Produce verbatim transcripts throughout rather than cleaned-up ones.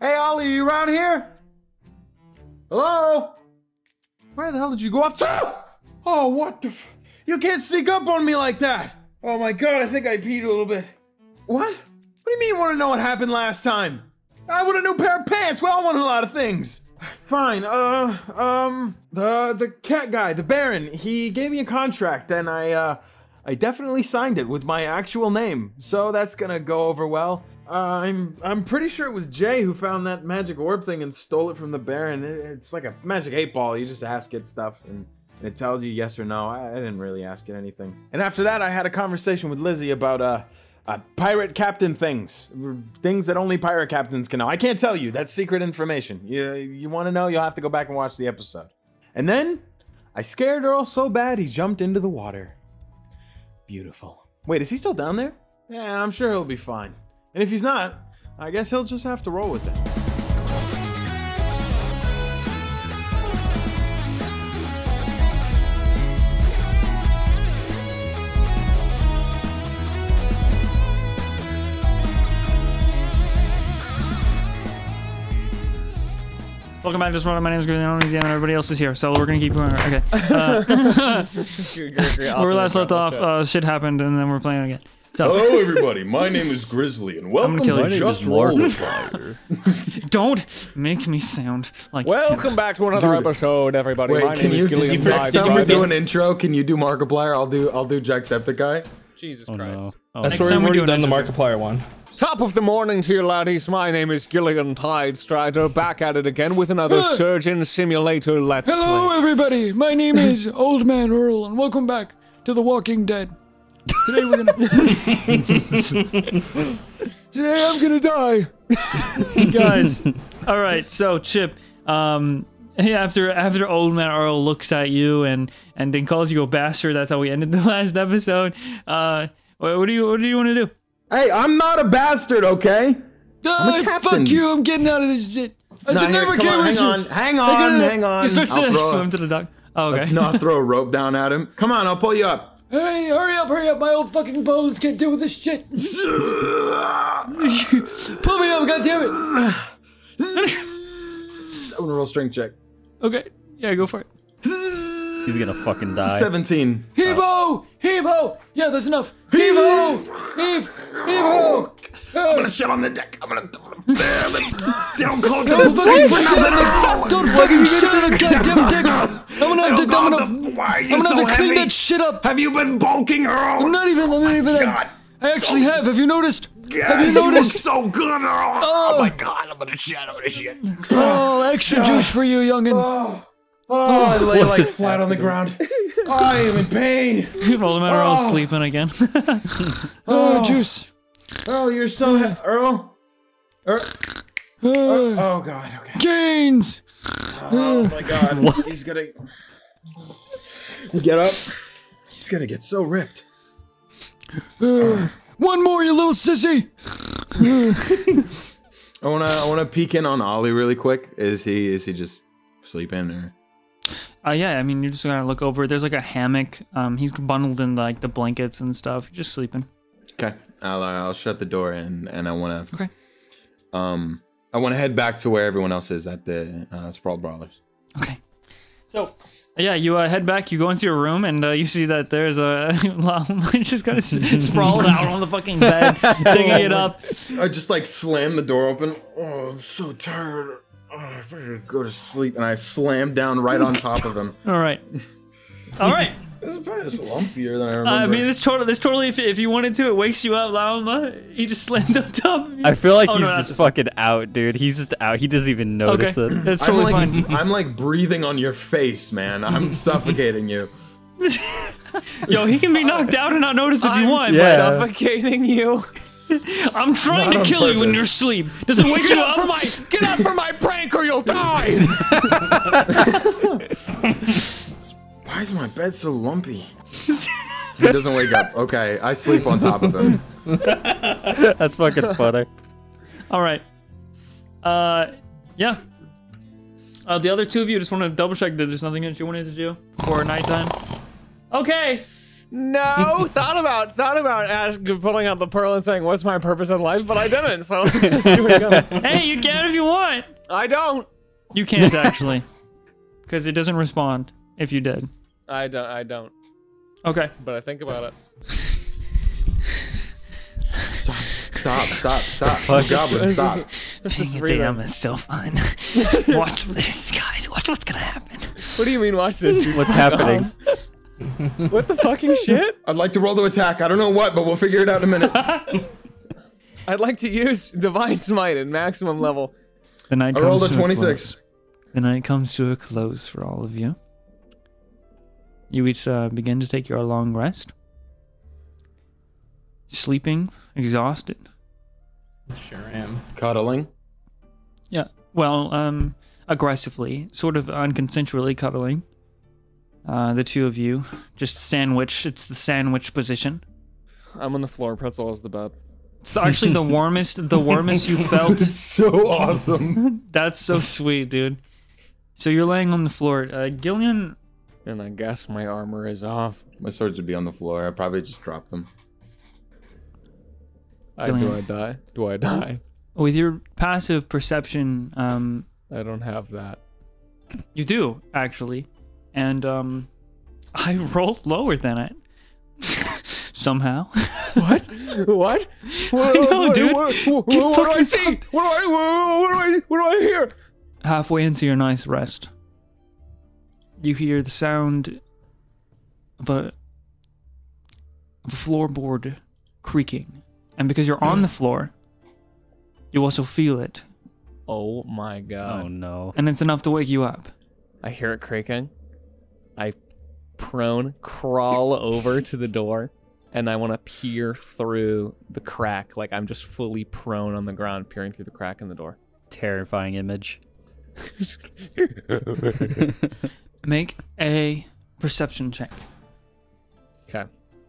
Hey, Ollie, you around here? Hello? Where the hell did you go off to? Oh, what the f- You can't sneak up on me like that! Oh my god, I think I peed a little bit. What? What do you mean you want to know what happened last time? I want a new pair of pants! We all want a lot of things! Fine, uh, um, the, the cat guy, the Baron, he gave me a contract and I, uh, I definitely signed it with my actual name, so that's gonna go over well. Uh, I'm I'm pretty sure it was Jay who found that magic orb thing and stole it from the Baron. It, it's like a magic eight ball. You just ask it stuff and it tells you yes or no. I, I didn't really ask it anything. And after that, I had a conversation with Lizzie about uh, uh, pirate captain things, things that only pirate captains can know. I can't tell you. That's secret information. You you want to know? You'll have to go back and watch the episode. And then I scared Earl so bad he jumped into the water. Beautiful. Wait, is he still down there? Yeah, I'm sure he'll be fine. And if he's not, I guess he'll just have to roll with it. Welcome back to this one. My name is Green. Everybody else is here, so we're gonna keep going. Okay. Uh, where we last left off, uh, shit happened, and then we're playing again. So. Hello, everybody. My name is Grizzly, and welcome to you. Just Roll It. Don't make me sound like. Welcome back to another Dude. episode, everybody. Wait, My can name you, is Gillian. Next time we do an intro, can you do Markiplier? I'll do. I'll do Jacksepticeye. Jesus oh, Christ. No. Oh, That's where we've already done the Markiplier one. Top of the morning to you, laddies. My name is Gillian Tidestrider, back at it again with another Surgeon Simulator Let's Hello, Play. everybody. My name is Old Man Earl, and welcome back to The Walking Dead. Today we're gonna. Today I'm gonna die. Guys, all right. So Chip, um, after after Old Man Earl looks at you and and then calls you a bastard. That's how we ended the last episode. Uh, what, what do you what do you want to do? Hey, I'm not a bastard, okay? Uh, fuck you! I'm getting out of this shit. I no, should here, never come care on, what hang you. on, hang on, hang on. He starts I'll to throw swim a, to the dock. Oh, okay. No, I'll throw a rope down at him. Come on, I'll pull you up. Hey, hurry up, hurry up! My old fucking bones can't deal with this shit. Pull me up, goddammit! I'm gonna roll strength check. Okay, yeah, go for it. He's gonna fucking die. seventeen. Heave-ho! Heave-ho! Yeah, that's enough. Heave-ho! Heave! Heave-ho! I'm gonna shit on the deck. I'm gonna. Don't call Don't fucking shit on the. Don't fucking shit on the goddamn deck. I'm gonna have to. I'm gonna. Why are you I'm gonna so have to clean heavy? that shit up. Have you been bulking, Earl? I'm not even. I'm not even. God. I actually have. Have you noticed? Yeah, have you noticed? You look so good, Earl. Oh. Oh my God! I'm gonna shit. I'm gonna shit. Oh, extra juice for you, youngin. Oh. Oh, I lay like flat on the ground. I am in pain. Old Man Earl's Oh. sleeping again. Oh. Oh, juice. Earl, you're so he Earl. Earl. Uh, Oh, oh God. Okay. Gains. Oh my God. He's gonna get up. He's gonna get so ripped. Uh, one more, you little sissy. I wanna, I wanna peek in on Ollie really quick. Is he, is he just sleeping or? Uh, yeah, I mean, you just gotta look over. There's like a hammock. Um, he's bundled in like the blankets and stuff. Just sleeping. Okay, I'll, I'll shut the door and and I wanna. Okay. Um, I wanna head back to where everyone else is at the uh, Sprawled Brawlers. Okay. So, yeah, you uh, head back. You go into your room and uh, you see that there's a just kind of sprawled out on the fucking bed, digging it up. I just like slam the door open. Oh, I'm so tired. Oh, I better go to sleep. And I slam down right on top of him. All right. All right. This is probably just lumpier than I remember. Uh, I mean, this totally, this totally, if, if you wanted to, it wakes you up, Lama. He just slammed on top of you. I feel like oh, he's no, just fucking out, dude. He's just out. He doesn't even notice okay. it. That's totally I'm like, fine. I'm like breathing on your face, man. I'm suffocating you. Yo, he can be knocked out and not notice if I'm you want. Yeah. suffocating you. I'm trying Not to on kill you in purpose. your sleep. Does it wake Get you up up? for my get up for my prank or you'll die. Why is my bed so lumpy? He doesn't wake up. Okay, I sleep on top of him. That's fucking funny. All right. Uh, yeah. Uh, the other two of you just want to double check that there's nothing that you wanted to do for nighttime. Okay. No, thought about thought about asking, pulling out the pearl and saying, "What's my purpose in life?" But I didn't. So let's see what goes. Hey, you can if you want. I don't. You can't actually, because it doesn't respond if you did. I don't. I don't. Okay. But I think about it. Stop, stop, stop. Goblin, stop. This is Dang it, real. damn, it's still fun. Watch this, guys. Watch what's gonna happen. What do you mean? Watch this. What's happening? What the fucking shit? I'd like to roll to attack. I don't know what, but we'll figure it out in a minute. I'd like to use Divine Smite at maximum level. The night I comes rolled a to twenty-six. close. The night comes to a close for all of you. You each uh, begin to take your long rest. Sleeping, exhausted. Sure am. Cuddling. Yeah. Well, um, aggressively, sort of unconsensually cuddling. Uh, the two of you just sandwich. It's the sandwich position. I'm on the floor. Pretzel is the bed. It's actually the warmest, the warmest you felt. So awesome. That's so sweet, dude. So you're laying on the floor. Uh, Gillian, And I guess my armor is off. My swords would be on the floor. I'd probably just drop them. I, do Gillian. I die? Do I die? with your passive perception, um, I don't have that. you do actually, and um, I rolled lower than it somehow. What? What? What, I know, what, dude. What, what, Get what do I fucking see? pumped. What do I? What, what do I? What do I hear? Halfway into your nice rest, you hear the sound of a of a floorboard creaking, and because you're on the floor, you also feel it, Oh my god! Oh no. and it's enough to wake you up. I hear it creaking. I prone crawl over to the door, and I want to peer through the crack, like I'm just fully prone on the ground, peering through the crack in the door. Terrifying image. Make a perception check. Okay.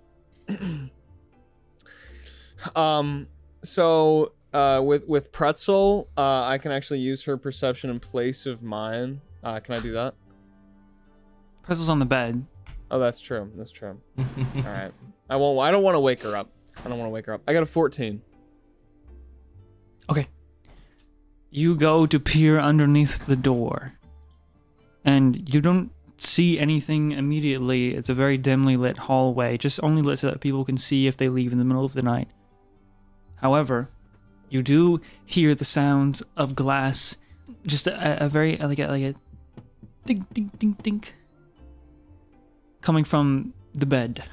um. So, uh, with with Pretzel, uh, I can actually use her perception in place of mine. Uh, can I do that? Pretzel's on the bed. Oh, that's true. That's true. All right. I won't. I don't want to wake her up. I don't want to wake her up. I got a fourteen. Okay. You go to peer underneath the door, and you don't see anything immediately. It's a very dimly lit hallway, just only lit so that people can see if they leave in the middle of the night. However, you do hear the sounds of glass, just a, a very like a like a ding ding ding ding coming from the bed.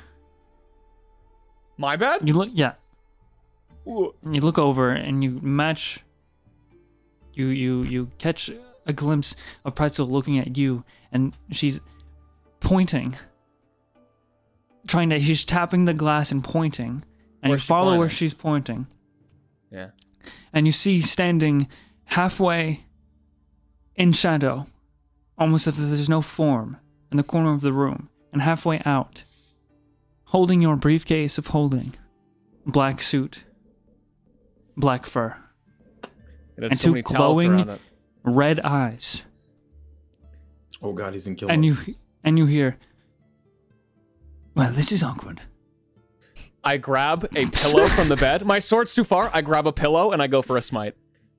My bad. You look, yeah. Ooh. You look over and you match. You you you catch a glimpse of Pretzel looking at you, and she's pointing, trying to. She's tapping the glass and pointing, and Where's you she follow where pointing? she's pointing, Yeah. and you see standing halfway in shadow, almost as if there's no form, in the corner of the room, and halfway out, holding your briefcase of holding, black suit, black fur. It has And so two many towels glowing- around it. Red eyes, Oh god, he's in kill and mode. you and you hear, well, this is awkward. I grab a pillow from the bed. My sword's too far. I grab a pillow and I go for a smite.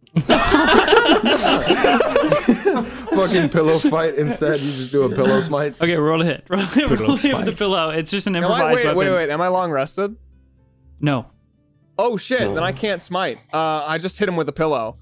Fucking pillow fight instead. You just do a pillow smite. Okay, roll a hit. Roll, roll a hit with the pillow. It's just an Am improvised I, wait, weapon. wait, wait. Am I long rested? No. Oh shit! Then I can't smite. Uh, I just hit him with a pillow.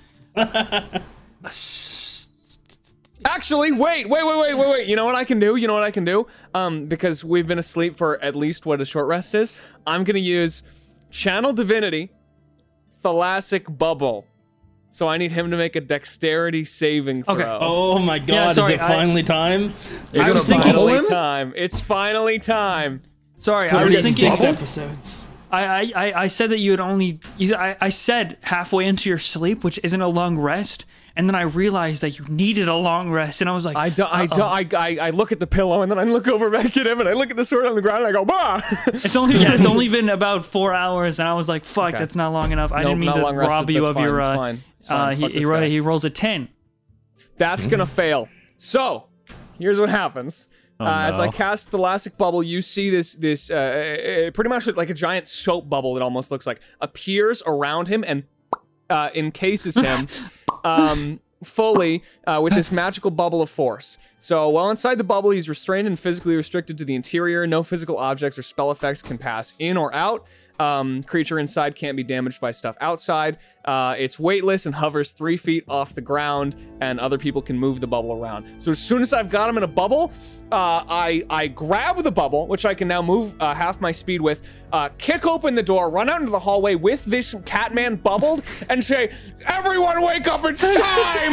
Actually, wait, wait, wait, wait, wait, wait. You know what I can do? You know what I can do? Um, because we've been asleep for at least what a short rest is. I'm gonna use Channel Divinity, Thalassic Bubble. So I need him to make a dexterity saving throw. Okay. Oh my god, Yeah, sorry, is it I- finally time? You're I gonna was thinking- bubble Finally him? time. It's finally time. Sorry, I We're was getting thinking. Six bubbled? episodes. I, I, I I said that you had only. You, I, I said halfway into your sleep, which isn't a long rest, and then I realized that you needed a long rest, and I was like, I do, I, do, I, I, I look at the pillow and then I look over back at him and I look at the sword on the ground and I go, bah! it's only yeah, it's only been about four hours, and I was like, fuck, Okay. that's not long enough. I Nope, didn't mean not to long rested. rob you That's of fine, your. it's Uh, fine. It's fine. uh, he Fuck he, this ro- guy. he rolls a ten. That's gonna fail. So, here's what happens. Oh, uh, as I no. cast the Thalassic Bubble, you see this this uh, uh, pretty much like a giant soap bubble. It almost looks like appears around him and uh, encases him um, fully uh, with this magical bubble of force. So while inside the bubble, he's restrained and physically restricted to the interior. No physical objects or spell effects can pass in or out. Um, creature inside can't be damaged by stuff outside. Uh, it's weightless and hovers three feet off the ground, and other people can move the bubble around. So as soon as I've got him in a bubble, uh, I I grab the bubble, which I can now move uh, half my speed with, uh, kick open the door, run out into the hallway with this Catman bubbled, and say, "Everyone, wake up! It's time!"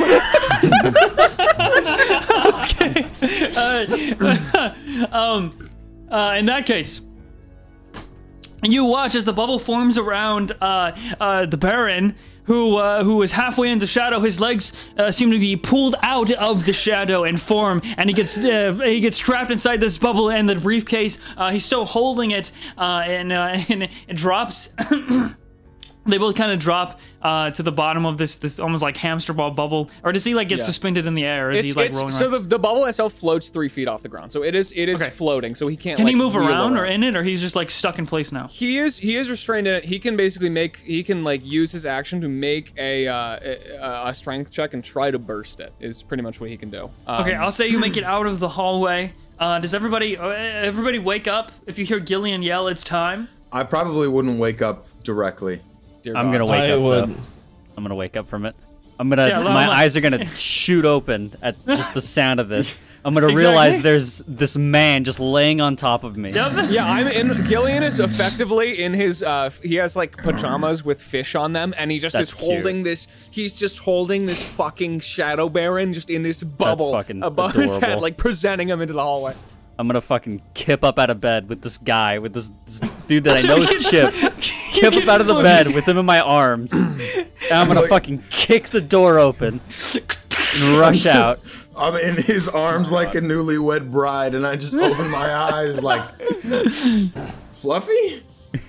Okay. uh, um, uh, in that case. You watch as the bubble forms around uh, uh, the Baron, who uh, who is halfway into shadow. His legs uh, seem to be pulled out of the shadow and form, and he gets uh, he gets trapped inside this bubble and the briefcase. Uh, he's still holding it, uh, and, uh, and it drops. They both kind of drop uh, to the bottom of this this almost like hamster ball bubble, or does he like get Yeah. suspended in the air? Or is It's, he like it's, rolling so around? the, the bubble itself floats three feet off the ground, so it is it is Okay. floating, so he can't. Can like, he move wheel around or in it, or he's just like stuck in place now? He is he is restrained in it. He can basically make he can like use his action to make a uh, a, a strength check and try to burst it. Is pretty much what he can do. Um, Okay, I'll say you make it out of the hallway. Uh, does everybody uh, everybody wake up if you hear Gillian yell, "It's time"? I probably wouldn't wake up directly. dear I'm God. gonna wake I up would. though. I'm gonna wake up from it. I'm gonna. Yeah, my Lama- eyes are gonna shoot open at just the sound of this. I'm gonna Exactly. realize there's this man just laying on top of me. Yep. Yeah, I'm in. Gillian is effectively in his. Uh, he has like pajamas with fish on them, and he just That's is holding cute. this. He's just holding this fucking Shadow Baron just in this bubble fucking above his head, adorable. like presenting him into the hallway. I'm gonna fucking kip up out of bed with this guy, with this, this dude that I know is Chip. Kip up out of the bed with him in my arms. And I'm gonna fucking kick the door open and rush out. I'm in his arms like a newlywed bride, and I just open my eyes like, Fluffy?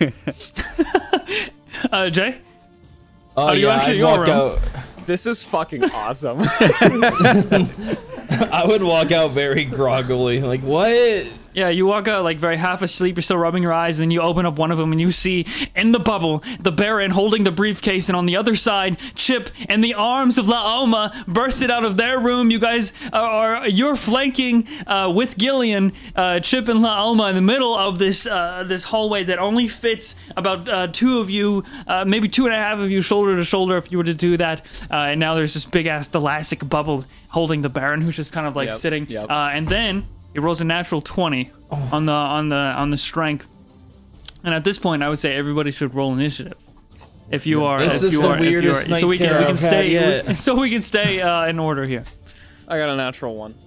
Uh, Jay? Oh, do you yeah, actually I'd walk go around? out. This is fucking awesome. I would walk out very groggily. Like, what? Yeah, you walk out like very half asleep, you're still rubbing your eyes, and you open up one of them and you see in the bubble the Baron holding the briefcase, and on the other side, Chip and the arms of La Alma bursted out of their room. You guys are, are you're flanking uh, with Gillian, uh, Chip and La Alma in the middle of this uh, this hallway that only fits about uh, two of you, uh, maybe two and a half of you shoulder to shoulder if you were to do that. Uh, and now there's this big ass Thalassic bubble holding the Baron, who's just kind of like Yep, sitting. yep. Uh, and then he rolls a natural twenty on the on the on the strength, and at this point, I would say everybody should roll initiative. If you are, This if is you the are, if you are, weirdest so we can night we terror can I've stay, had yet. so we can stay uh, in order here. I got a natural one.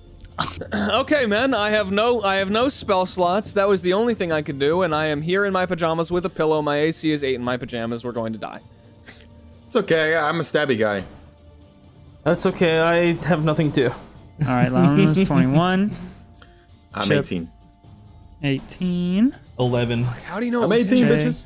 Okay, man. I have no I have no spell slots. That was the only thing I could do, and I am here in my pajamas with a pillow. My A C is eight in my pajamas. We're going to die. It's okay, I'm a stabby guy. That's okay. I have nothing to. All right, Lauren's twenty-one, I'm Chip. eighteen. eighteen, Eleven. How do you know? I'm it was eighteen, Okay. bitches.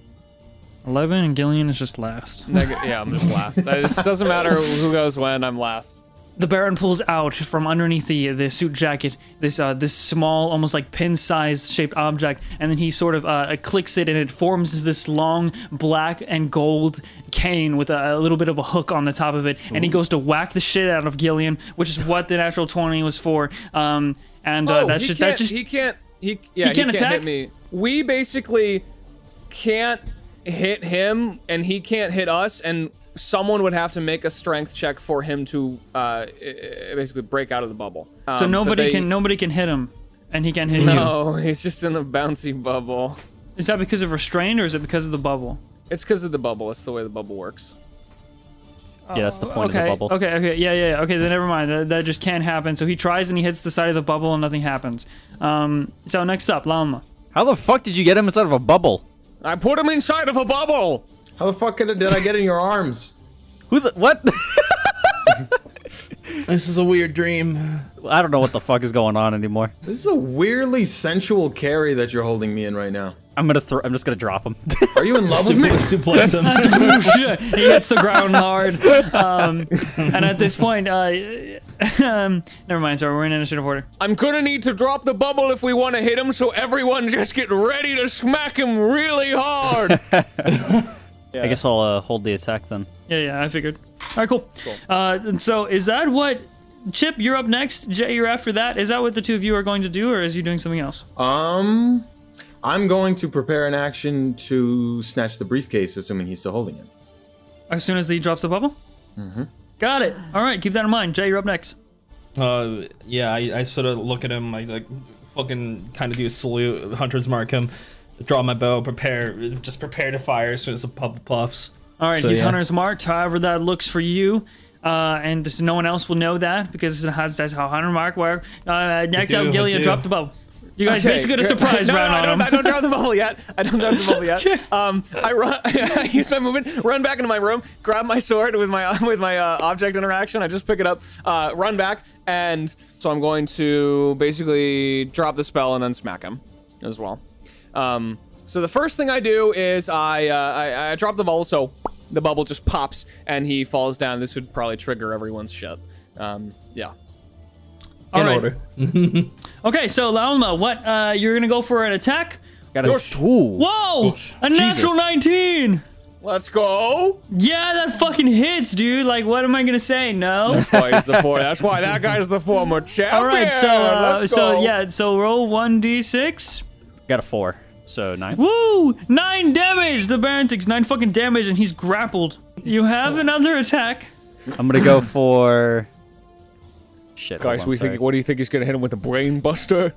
eleven, and Gillian is just last. Neg- yeah, I'm just last. It just doesn't matter who goes when. I'm last. The Baron pulls out from underneath the the suit jacket this uh, this small, almost like pin-sized shaped object, and then he sort of uh, clicks it, and it forms into this long black and gold cane with a, a little bit of a hook on the top of it. And he goes to whack the shit out of Gillian, which is what the natural twenty was for. Um, and uh, Oh, that's he just can't. that's just he can't. He yeah. He can't attack? hit me. We basically can't hit him, and he can't hit us, and someone would have to make a strength check for him to uh, basically break out of the bubble. Um, so but nobody they- can nobody can hit him, and he can't hit you. No, he's just in a bouncy bubble. Is that because of restraint, or is it because of the bubble? It's because of the bubble. It's the way the bubble works. Yeah, that's the point Okay, of the bubble. okay, okay, yeah, yeah, yeah. Okay, then never mind. That, that just can't happen. So he tries and he hits the side of the bubble and nothing happens. Um, so next up, Lama. How the fuck did you get him inside of a bubble? I put him inside of a bubble. How the fuck did I, did I get in your arms? Who the what? This is a weird dream. I don't know what the fuck is going on anymore. This is a weirdly sensual carry that you're holding me in right now. I'm gonna throw. I'm just gonna drop him. Are you in love with me? Suplex him. He hits the ground hard. Um, and at this point, uh, um, never mind. Sorry, we're in initiative order. I'm gonna need to drop the bubble if we want to hit him, so everyone just get ready to smack him really hard. I guess I'll uh, hold the attack then. Yeah, yeah, I figured. All right, cool. cool. Uh, and so is that what, Chip, you're up next, Jay, you're after that? Is that what the two of you are going to do, or is you doing something else? Um, I'm going to prepare an action to snatch the briefcase, assuming he's still holding it. As soon as he drops the bubble? Mm-hmm. Got it. All right, keep that in mind. Jay, you're up next. Uh, yeah, I, I sort of look at him, I like fucking kind of do a salute, hunter's mark him, draw my bow, prepare, just prepare to fire as soon as the bubble puffs. All right, So, he's yeah. hunter's marked, however that looks for you. Uh, and this, no one else will know that because it has, that's how hunter mark work. Uh, next do, up, I Gillian, do. drop the bubble. You guys Okay, basically got a good. surprise no, round no, I on don't, him. I don't drop the bubble yet. I don't drop the bubble yet. Um, I run. I use my movement, run back into my room, grab my sword with my with my uh, object interaction. I just pick it up, uh, run back, and so I'm going to basically drop the spell and then smack him as well. Um, so the first thing I do is I uh, I, I drop the bubble, so the bubble just pops and he falls down. This would probably trigger everyone's shit. Um, yeah. All In right. order. Okay, so Lalma, what? Uh, you're gonna go for an attack? Got a Ooh. Whoa! A Jesus. natural nineteen! Let's go. Yeah, that fucking hits, dude. Like, what am I gonna say? No. That's why he's the four. That's why that guy's the former champion. All right, so uh, Let's so go. yeah, so roll one d six. Got a four, so nine. Woo! Nine damage. The Baron takes nine fucking damage, and he's grappled. You have another attack. I'm gonna go for. Shit. hold Guys, on, we sorry. think. What do you think he's gonna hit him with a brain buster?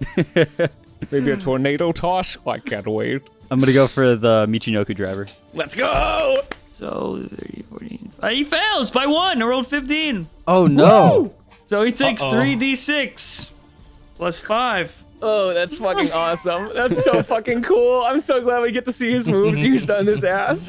Maybe a tornado toss? Oh, I can't wait. I'm gonna go for the Michinoku driver. Let's go! So thirty, fourteen. Uh, he fails by one. I rolled fifteen. Oh no! So he takes Uh-oh. three d six plus five. Oh, that's fucking awesome. That's so fucking cool. I'm so glad we get to see his moves used on this ass.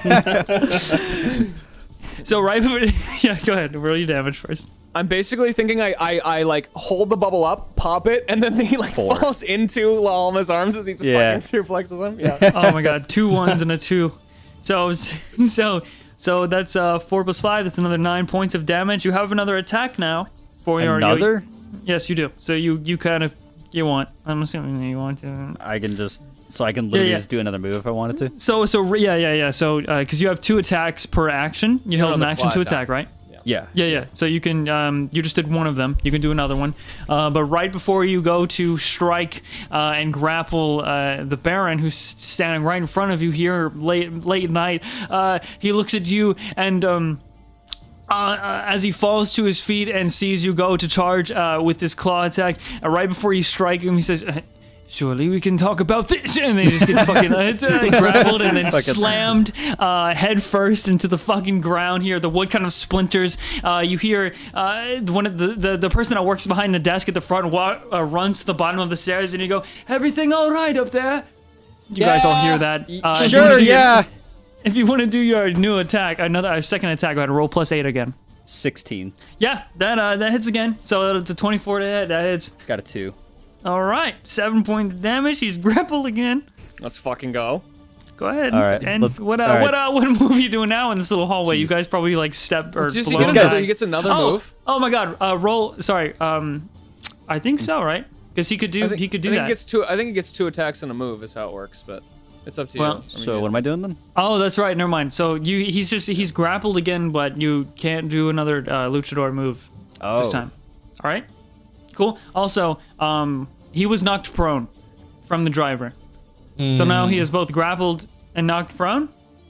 So right before, yeah, go ahead. Roll your damage first. I'm basically thinking I, I, I like hold the bubble up, pop it, and then he like Four. falls into Lalma's arms as he just Yeah. fucking suplexes him. Yeah. Oh my god, two ones and a two. So so so that's uh four plus five. That's another nine points of damage. You have another attack now. For your Another? yes, you do. So you you kind of you want. I'm assuming you want to. I can just so I can literally yeah. just do another move if I wanted to. So so re- yeah yeah yeah. So because you have two attacks per action, you held an another action claw to attack. attack, right? Yeah. Yeah, yeah. So you can, um, you just did one of them. You can do another one. Uh, but right before you go to strike uh, and grapple uh, the Baron, who's standing right in front of you here late, late at night, uh, he looks at you and. Um, Uh, uh, as he falls to his feet and sees you go to charge uh, with this claw attack, uh, right before you strike him, he says, uh, surely we can talk about this. And then he just gets fucking uh, grappled and then Fucking- slammed uh, head first into the fucking ground here. The wood kind of splinters. Uh, you hear uh, one of the, the, the person that works behind the desk at the front wa- uh, runs to the bottom of the stairs and you go, everything all right up there? You guys all hear that. Uh, if you wanna Sure. do your- Yeah. If you want to do your new attack, another uh, second attack, go ahead and roll plus eight again. Sixteen. Yeah, that uh, that hits again. So it's a twenty-four to hit. That hits. Got a two. All right, seven point damage. He's grappled again. Let's fucking go. Go ahead. All right, And let's- what uh, all right. what uh, what move are you doing now in this little hallway? You Jeez. guys probably like step or Just he blown gets, This another, guy's- he gets another oh, move. oh my God. Uh, roll. Sorry. Um, I think so. Right? Because he could do. I think, he could do I think that. It gets two, I think it gets two attacks and a move is how it works, but it's up to Well, you. I mean, So what am I doing then? Oh, that's right. Never mind. So you he's just he's grappled again, but you can't do another uh, luchador move Oh. this time. All right. Cool. Also, um, he was knocked prone from the driver. So now he is both grappled and knocked prone.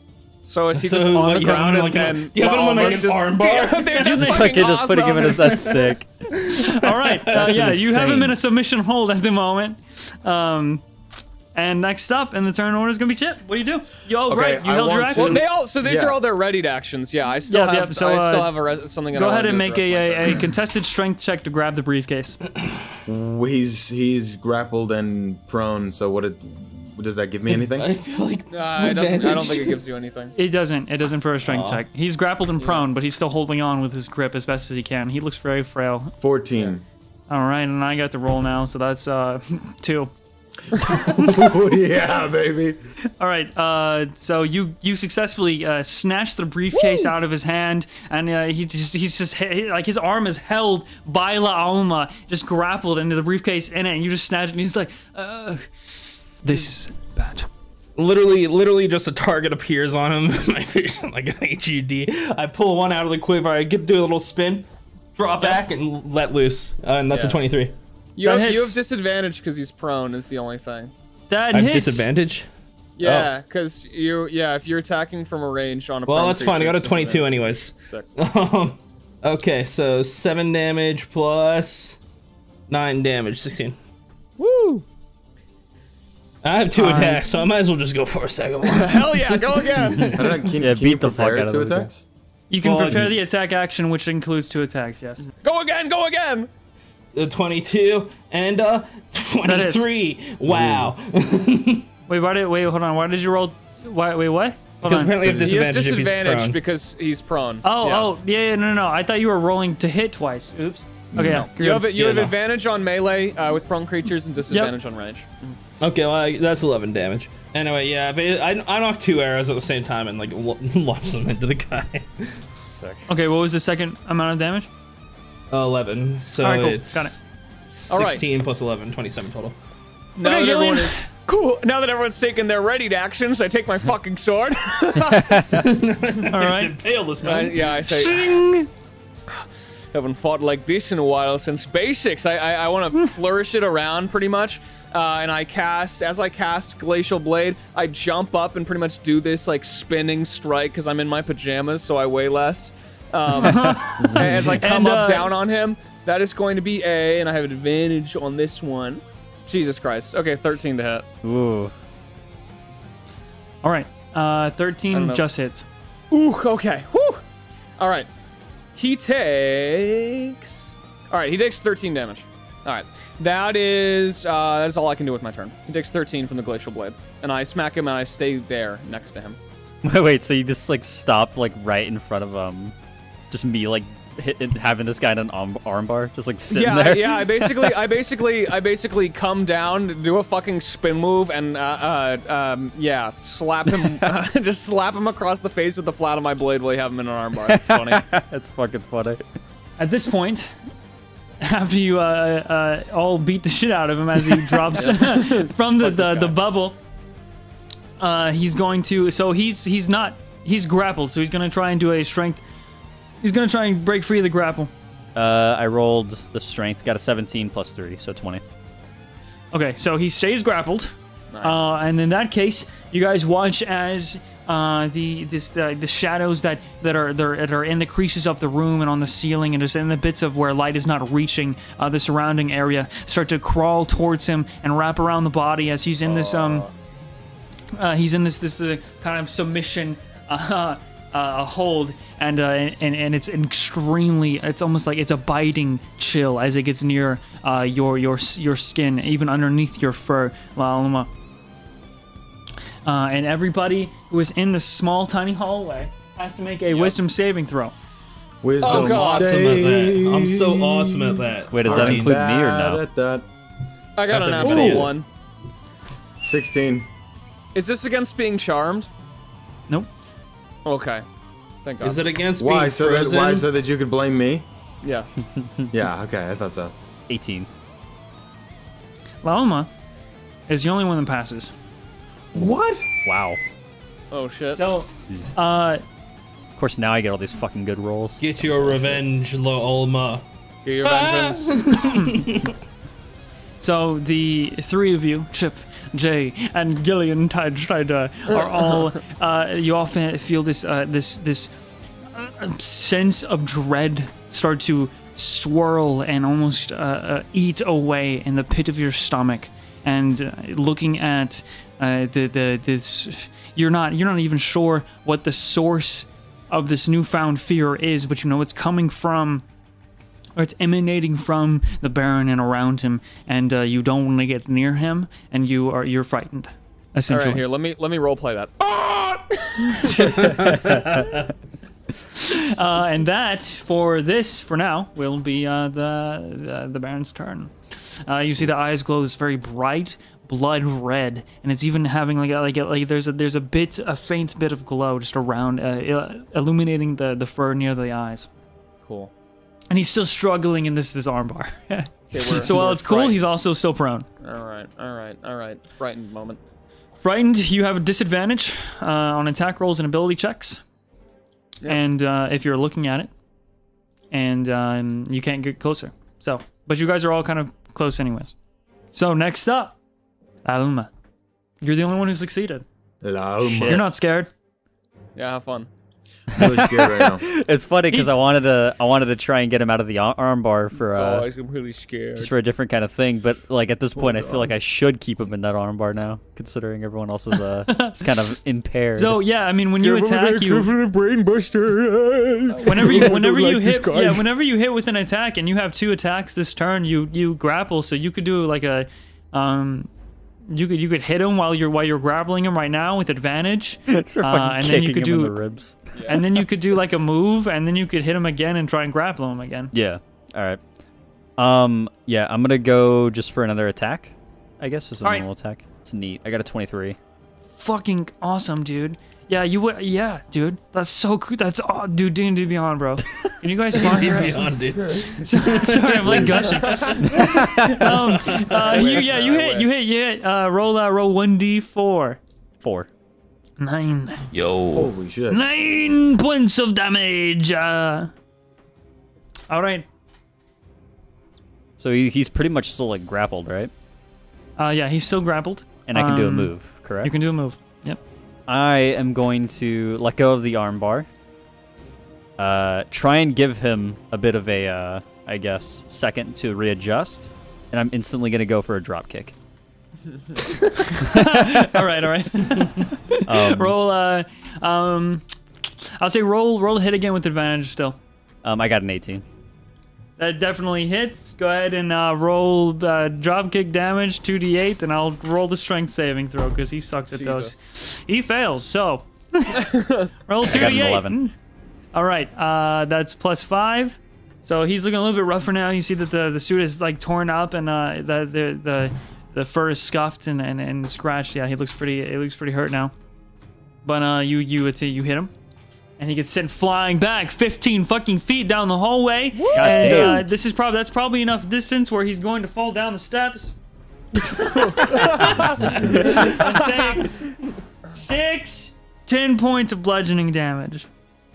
So is he So, just on like, the you have ground him and, like an- and you have him on, like, almost an just, arm bar? Yeah, they're just It's like fucking you're just putting him in awesome. as that's sick. All right. Uh, yeah, you have him insane. in a submission hold at the moment. Um, and next up in the turn order is gonna be Chip. What do you do? You oh, Okay, right. You I held your want action. Well, they all. So these Yeah. are all their readied actions. Yeah, I still Yep, have. yep, so, I still uh, have a res- something. that Go I ahead wanna and do make the rest of my a, a, turn. a contested strength check to grab the briefcase. He's he's grappled and prone. So what? It, does that give me anything? I feel like Uh, it doesn't, I don't think it gives you anything. It doesn't. It doesn't for a strength check. He's grappled and prone, but he's still holding on with his grip as best as he can. He looks very frail. Fourteen. All right, and I got the roll now, so that's uh two. Oh, yeah, baby. All right. Uh, so you you successfully uh, snatched the briefcase out of his hand, and uh, he just he's just he, like his arm is held by La Alma, just grappled into the briefcase in it, and you just snatch it, and he's like, uh, "This is bad." Literally, literally, just a target appears on him. My vision, like an H U D. I pull one out of the quiver. I get do a little spin, drop back, and let loose. Uh, and that's Yeah. a twenty-three. You That have, you hits. have disadvantage because he's prone is the only thing. That I have hits. disadvantage. Yeah, because you yeah if you're attacking from a range on a Well, prone that's fine. I creature, got a it's twenty-two, disadvantage. anyways. Sick. Um, okay, so seven damage plus nine damage, sixteen. Woo! I have two Alright. attacks, so I might as well just go for a second one. Hell yeah, go again. How did I, can, Yeah, can beat you the fuck prepare out of two those guys. attacks? You can Well, prepare you- the attack action, which includes two attacks. Yes. Go again, go again. Uh, twenty-two and uh twenty-three. Wow. Wait, why did wait? Hold on. Why did you roll? Why? Wait, what? Hold Because on. apparently I have He has disadvantage if he's disadvantage prone. because he's prone. Oh, Yeah. oh, yeah, yeah, no, no, no. I thought you were rolling to hit twice. Oops. Okay, yeah. You have you Yeah, have no. advantage on melee uh, with prone creatures and disadvantage on range. Okay, well, I- that's eleven damage. Anyway, yeah, but I, I knocked two arrows at the same time and like lo- launched them into the guy. Sick. Okay, what was the second amount of damage? eleven, so Alright, cool. it's Got it. sixteen plus eleven, twenty-seven total. Now Okay, that everyone Gillian. is cool. Now that everyone's taken their ready actions, I take my fucking sword. All right. Impale this I, man. yeah, I say. Ding! Haven't fought like this in a while since basics. I I, I want to flourish it around pretty much, uh, and I cast as I cast Glacial Blade. I jump up and pretty much do this like spinning strike because I'm in my pajamas, so I weigh less. Um, as I come And, up uh, down on him, that is going to be a, and I have advantage on this one. Jesus Christ. Okay, thirteen to hit. Ooh. All right. Uh, I don't thirteen know. just hits. Ooh, okay. Whew. All right. He takes. All right, he takes thirteen damage. All right. That is uh, that is all I can do with my turn. He takes thirteen from the Glacial Blade, and I smack him and I stay there next to him. Wait, wait, so you just like stop like right in front of um, just me like hit, having this guy in an arm, arm bar, just like sitting Yeah, there. yeah. I basically, I basically, I basically come down, do a fucking spin move, and uh, uh um, yeah, slap him, uh, just slap him across the face with the flat of my blade while I have him in an arm bar. It's funny. That's fucking funny. At this point, after you uh, uh, all beat the shit out of him as he drops from the, the, the bubble, uh, he's going to. So he's he's not he's grappled. So he's gonna try and do a strength. He's gonna try and break free of the grapple. Uh, I rolled the strength, got a seventeen plus three, so twenty. Okay, so he stays grappled. Nice. Uh, and in that case, you guys watch as uh, the this the, the shadows that that are that are in the creases of the room and on the ceiling and just in the bits of where light is not reaching uh, the surrounding area start to crawl towards him and wrap around the body as he's in this um uh, he's in this this uh, kind of submission uh, uh, hold and, uh, and and it's extremely it's almost like it's a biting chill as it gets near uh, your your your skin even underneath your fur. La Alma. Uh, and everybody who is in the small, tiny hallway has to make a wisdom saving throw. Wisdom Oh, God. Awesome at that. save. I'm so awesome at that. Wait, does that Alright. include me or Bad no? at that. I got That's an everybody. natural Ooh. one. sixteen. Is this against being charmed? Nope. Okay. Thank God. Is it against Why? being So that frozen? why? So that you could blame me? Yeah. Yeah. Okay. I thought so. eighteen. La Alma is the only one that passes. What? Wow. Oh shit. So, uh, Of course, now I get all these fucking good rolls. Get your revenge, La Alma. Get your vengeance. so the three of you, Chip, Jay, and Gillian Tide Strider, are all. Uh, you all fe- feel this uh, this this uh, sense of dread start to swirl and almost uh, uh, eat away in the pit of your stomach. And uh, looking at uh, the the this, you're not you're not even sure what the source of this newfound fear is, but you know it's coming from, or it's emanating from the Baron and around him, and uh, you don't want to get near him, and you are you're frightened, All essentially. right, here. Let me let me role play that. Uh, and that, for this, for now, will be uh, the, the the Baron's turn. Uh, you see the eyes glow this very bright blood red, and it's even having like a, like a, like there's a there's a bit a faint bit of glow just around, uh, illuminating the the fur near the eyes. Cool. And he's still struggling in this this armbar. Okay, we're, so while we're it's cool, frightened. he's also still prone. All right, all right, all right. Frightened moment. Frightened, you have a disadvantage uh, on attack rolls and ability checks, Yeah. and uh, if you're looking at it, and um, you can't get closer. So, but you guys are all kind of close anyways. So next up, Alma. You're the only one who succeeded. Hello, You're not scared. Yeah, have fun. I'm really scared right now. It's funny because I He's- wanted to I wanted to try and get him out of the ar- armbar for uh, oh, I'm really scared. just for a different kind of thing, but like at this point, I feel like I should keep him in that armbar now, considering everyone else is uh, is kind of impaired. So yeah, I mean when you attack, you the brain buster. whenever you whenever you like this hit guy. yeah whenever you hit with an attack and you have two attacks this turn, you you grapple, so you could do like a um you could you could hit him while you're while you're grappling him right now with advantage. Start uh, fucking and then you kicking could him do in the ribs. and then you could do like a move, and then you could hit him again and try and grapple him again. Yeah. All right. Um. Yeah, I'm gonna go just for another attack. I guess just a All right. normal attack. It's neat. I got a twenty-three. Fucking awesome, dude. Yeah, you would. Yeah, dude. That's so cool. That's oh, dude. D and D Beyond, bro. Can you guys sponsor us? Beyond, dude. Sorry, I'm like gushing. um, uh, you, yeah, you I hit, you wish. hit, you hit. Uh, roll uh, roll one d four. Four. Nine. Yo. Holy shit. Nine points of damage. Uh, all right. So he, he's pretty much still like grappled, right? Uh, yeah, he's still grappled. And I can do a Um, move, correct? You can do a move. Yep. I am going to let go of the armbar. Uh, try and give him a bit of a, uh, I guess, second to readjust, and I'm instantly gonna go for a drop kick. all right, all right. Um, roll. Uh, um, I'll say roll. Roll a hit again with advantage. Still. um, I got an eighteen. That definitely hits. Go ahead and uh, roll uh, drop kick damage, two d eight, and I'll roll the strength saving throw because he sucks at those. He fails, so roll two got d an eight. eleven. All right, uh, that's plus five. So he's looking a little bit rougher now. You see that the, the suit is like torn up and uh, the, the the the fur is scuffed and, and, and scratched. Yeah, he looks pretty. It looks pretty hurt now. But uh, you you you hit him. And he gets sent flying back fifteen fucking feet down the hallway. And uh, Goddamn. this is probably that's probably enough distance where he's going to fall down the steps. And take six, ten points of bludgeoning damage.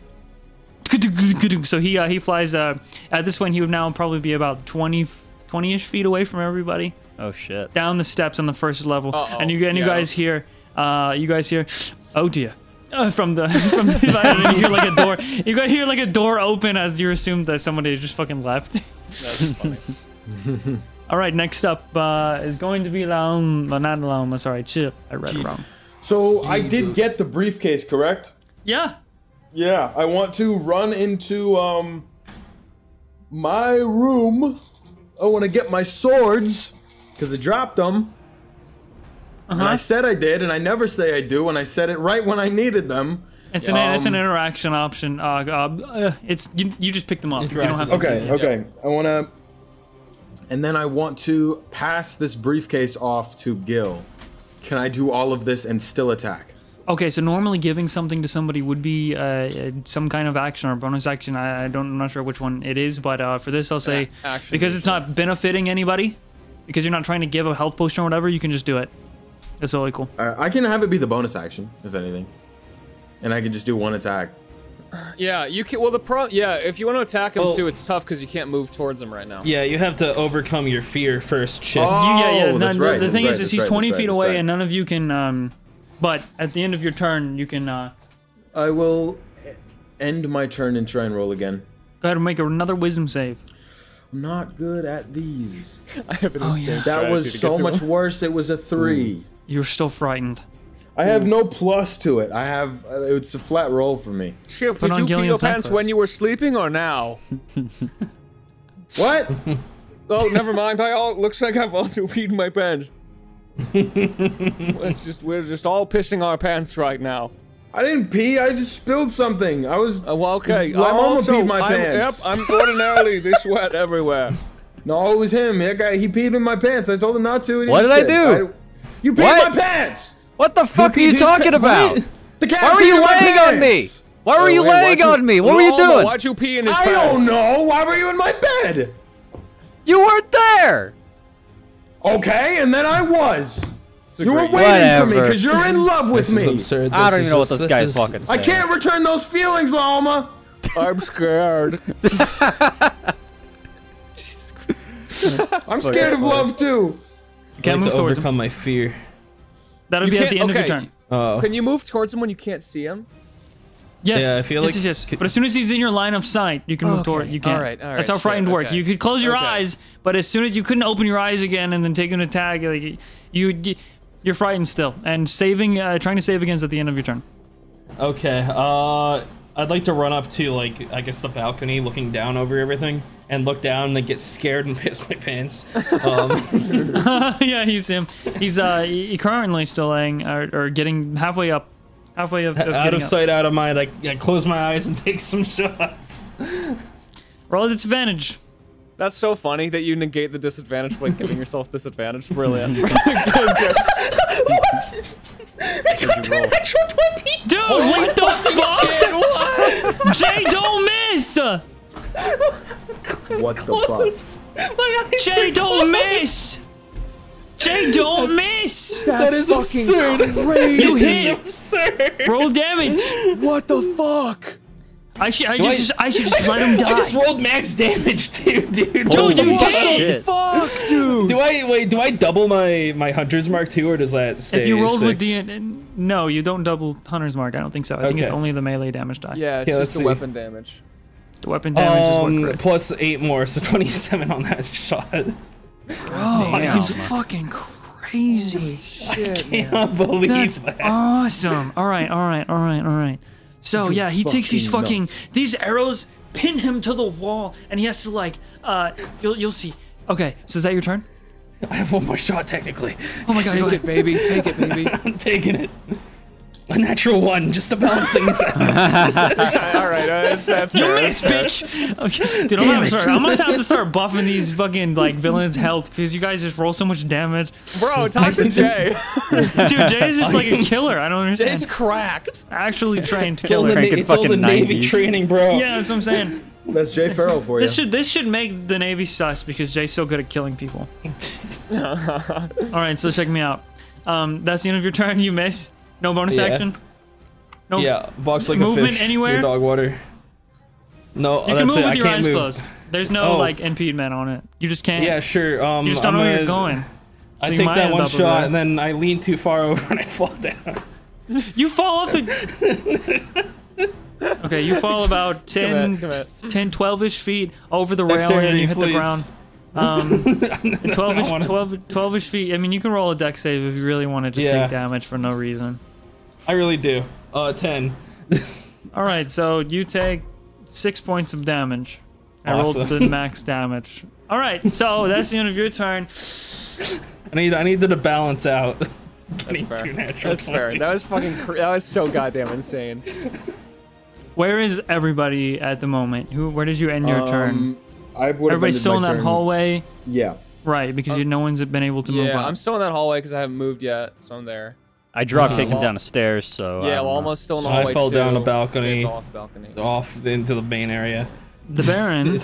So he uh, he flies. Uh, at this point, he would now probably be about twenty, twenty-ish feet away from everybody. Oh shit. Down the steps on the first level, Uh-oh. and you and you Yeah. guys hear, uh, you guys hear, oh dear. Uh, from the from the and you hear like a door. You gotta hear like a door open as you assume that somebody just fucking left. That's funny. All right, next up uh, is going to be Laum. Uh, not Laum. Sorry, Chip. I read it wrong. So I did get the briefcase, correct? Yeah. Yeah, I want to run into um my room. I want to get my swords because I dropped them. And I Uh-huh. said I did, and I never say I do, and I said it right when I needed them. It's an it's an Um, interaction option. Uh, uh, it's you, you just pick them up. You don't have to. Okay, okay. I want to... And then I want to pass this briefcase off to Gil. Can I do all of this and still attack? Okay, so normally giving something to somebody would be uh, uh, some kind of action or bonus action. I, I don't, I'm not sure which one it is, but uh, for this I'll say action because it's not benefiting anybody, because you're not trying to give a health potion or whatever, you can just do it. That's really cool. Uh, I can have it be the bonus action, if anything. And I can just do one attack. Yeah, you can. Well, the pro. Yeah, if you want to attack him Well- too, it's tough because you can't move towards him right now. Yeah, you have to overcome your fear first, Chip. Oh, You- yeah, yeah. that's none- right, the that's thing right, is, is that's he's right, twenty that's feet right, away, that's right. and none of you can. Um, but at the end of your turn, you can uh, I will e- end my turn and try and roll again. go ahead and make another wisdom save. I'm not good at these. I have an insane yeah. That strategy was to get so to much him. worse. It was a three. You're still frightened. I have no plus to it. I have. Uh, it's a flat roll for me. Chip, Put did on you pee your Gillian's pants necklace. when you were sleeping or now? What? Oh, never mind. I all looks like I've also peed my pants. It's just we're just all pissing our pants right now. I didn't pee. I just spilled something. I was. Uh, well, okay. My I'm mama also, peed my I'm, pants. Yep, I'm ordinarily this wet everywhere. No, it was him. That guy. He peed in my pants. I told him not to. And he What just did I do? You peed What? my pants! What the fuck are you who's talking pa- about? what? The cat Why were peed you in my laying on me? pants! Why were Oh, you wait, laying why'd on me? What were you Loma, doing? Why'd you pee in his I pants? don't know. Why were you in my bed? You weren't there. Okay, and then I was. It's a You were great- waiting for me Whatever. because you're in love with This is me. absurd. I This don't is even know what just- this guy's is- fucking I saying. can't return those feelings, Loma. I'm scared. I'm scared of love too. You I can't like move to towards him. overcome my fear. That'll You be at can't- the end okay. of your turn. Oh. Can you move towards him when you can't see him? Yes. Yeah, I feel yes, like- yes, yes. But as soon as he's in your line of sight, you can move Okay. toward. You can. All right, all That's right, how frightened shit, work. okay. You could close your Okay. eyes, but as soon as you couldn't open your eyes again and then take an attack, like you, you you're frightened still. And saving, uh, trying to save against at the end of your turn. Okay. Uh, I'd like to run up to like I guess the balcony, looking down over everything, and look down and then get scared and piss my pants. Um, Yeah, he's him. He's uh, he he currently still laying or, or getting halfway up, halfway of, of out getting of up. sight, out of mind. I, I close my eyes and take some shots. Roll at its advantage. That's so funny that you negate the disadvantage by giving yourself disadvantage. Brilliant. Natural twenty. Dude, what the fuck? Jay, don't miss. What the fuck? Jay, don't miss. Jay, don't miss. That is absurd. You This is hit. absurd. Roll damage. What the fuck? I should. I Do I- just. I, should just let him die. I just rolled max damage too, dude. Holy you did. shit. Fuck, dude. Do I wait? Do I double my my hunter's mark too, or does that stay? If you rolled six? with the no, you don't double Hunter's Mark. I don't think so. I think it's Okay. only the melee damage die. Yeah, it's Okay, let's just the see. weapon damage. The weapon damage um, is what crits. plus eight more, so twenty-seven on that shot. Oh, Damn. he's fucking crazy. Shit, I can't believe That's that. awesome. All right, all right, all right, all right. So yeah, he takes these fucking fucking these arrows, pin him to the wall, and he has to like uh, you'll you'll see. Okay, so is that your turn? I have one more shot technically. Oh my god, go Take ahead. it, baby. Take it, baby. I'm taking it. A natural one, just to balance things out. All right, uh, that's that's You fair. missed, bitch. Okay, dude, I'm Damn gonna, it. start, I'm gonna have to start buffing these fucking like villains' health because you guys just roll so much damage. Bro, talk to Jay. Dude, Jay is just like a killer. I don't understand. Jay's cracked. Actually trained It's all the, killer. na- Cranking it's all the fucking Navy nineties. training, bro. Yeah, that's what I'm saying. That's Jay Farrell for you. This should this should make the Navy sus because Jay's so good at killing people. All right, so check me out. Um, that's the end of your turn. You miss. No bonus Yeah. action. No. Yeah, box like Movement a fish. anywhere? Near dog water. No, You that's can move it. with I your can't eyes move. closed. There's no Oh. like impediment on it. You just can't. Yeah, sure. Um, You just don't I'm know where gonna, you're going. I So you take might that end one up over shot there. and then I lean too far over and I fall down. You fall off the. Okay, you fall about ten, Come at, come ten, twelve-ish feet over the railing and you hit the ground. Um, twelve-ish, wanna- twelve, twelve-ish feet. I mean, you can roll a deck save if you really want to just Yeah. take damage for no reason. I really do. Uh, ten. All right, so you take six points of damage. I Awesome. rolled the max damage. All right, so that's the end of your turn. I need I needed to balance out. Getting That's two fair. natural That's fair. twenties. That was fucking. Cr- that was so goddamn insane. Where is everybody at the moment? Who? Where did you end your turn? Um, I would have Everybody's ended still my in that turn- hallway, Yeah. right? Because you, no one's been able to move Yeah, up. I'm still in that hallway because I haven't moved yet, so I'm there. I drop Uh, kicked him well- down the stairs, so. I Yeah, don't well, know. almost still in the So I hallway fell too. down a balcony. Yeah, fell off the balcony. Off into the main area. The Baron is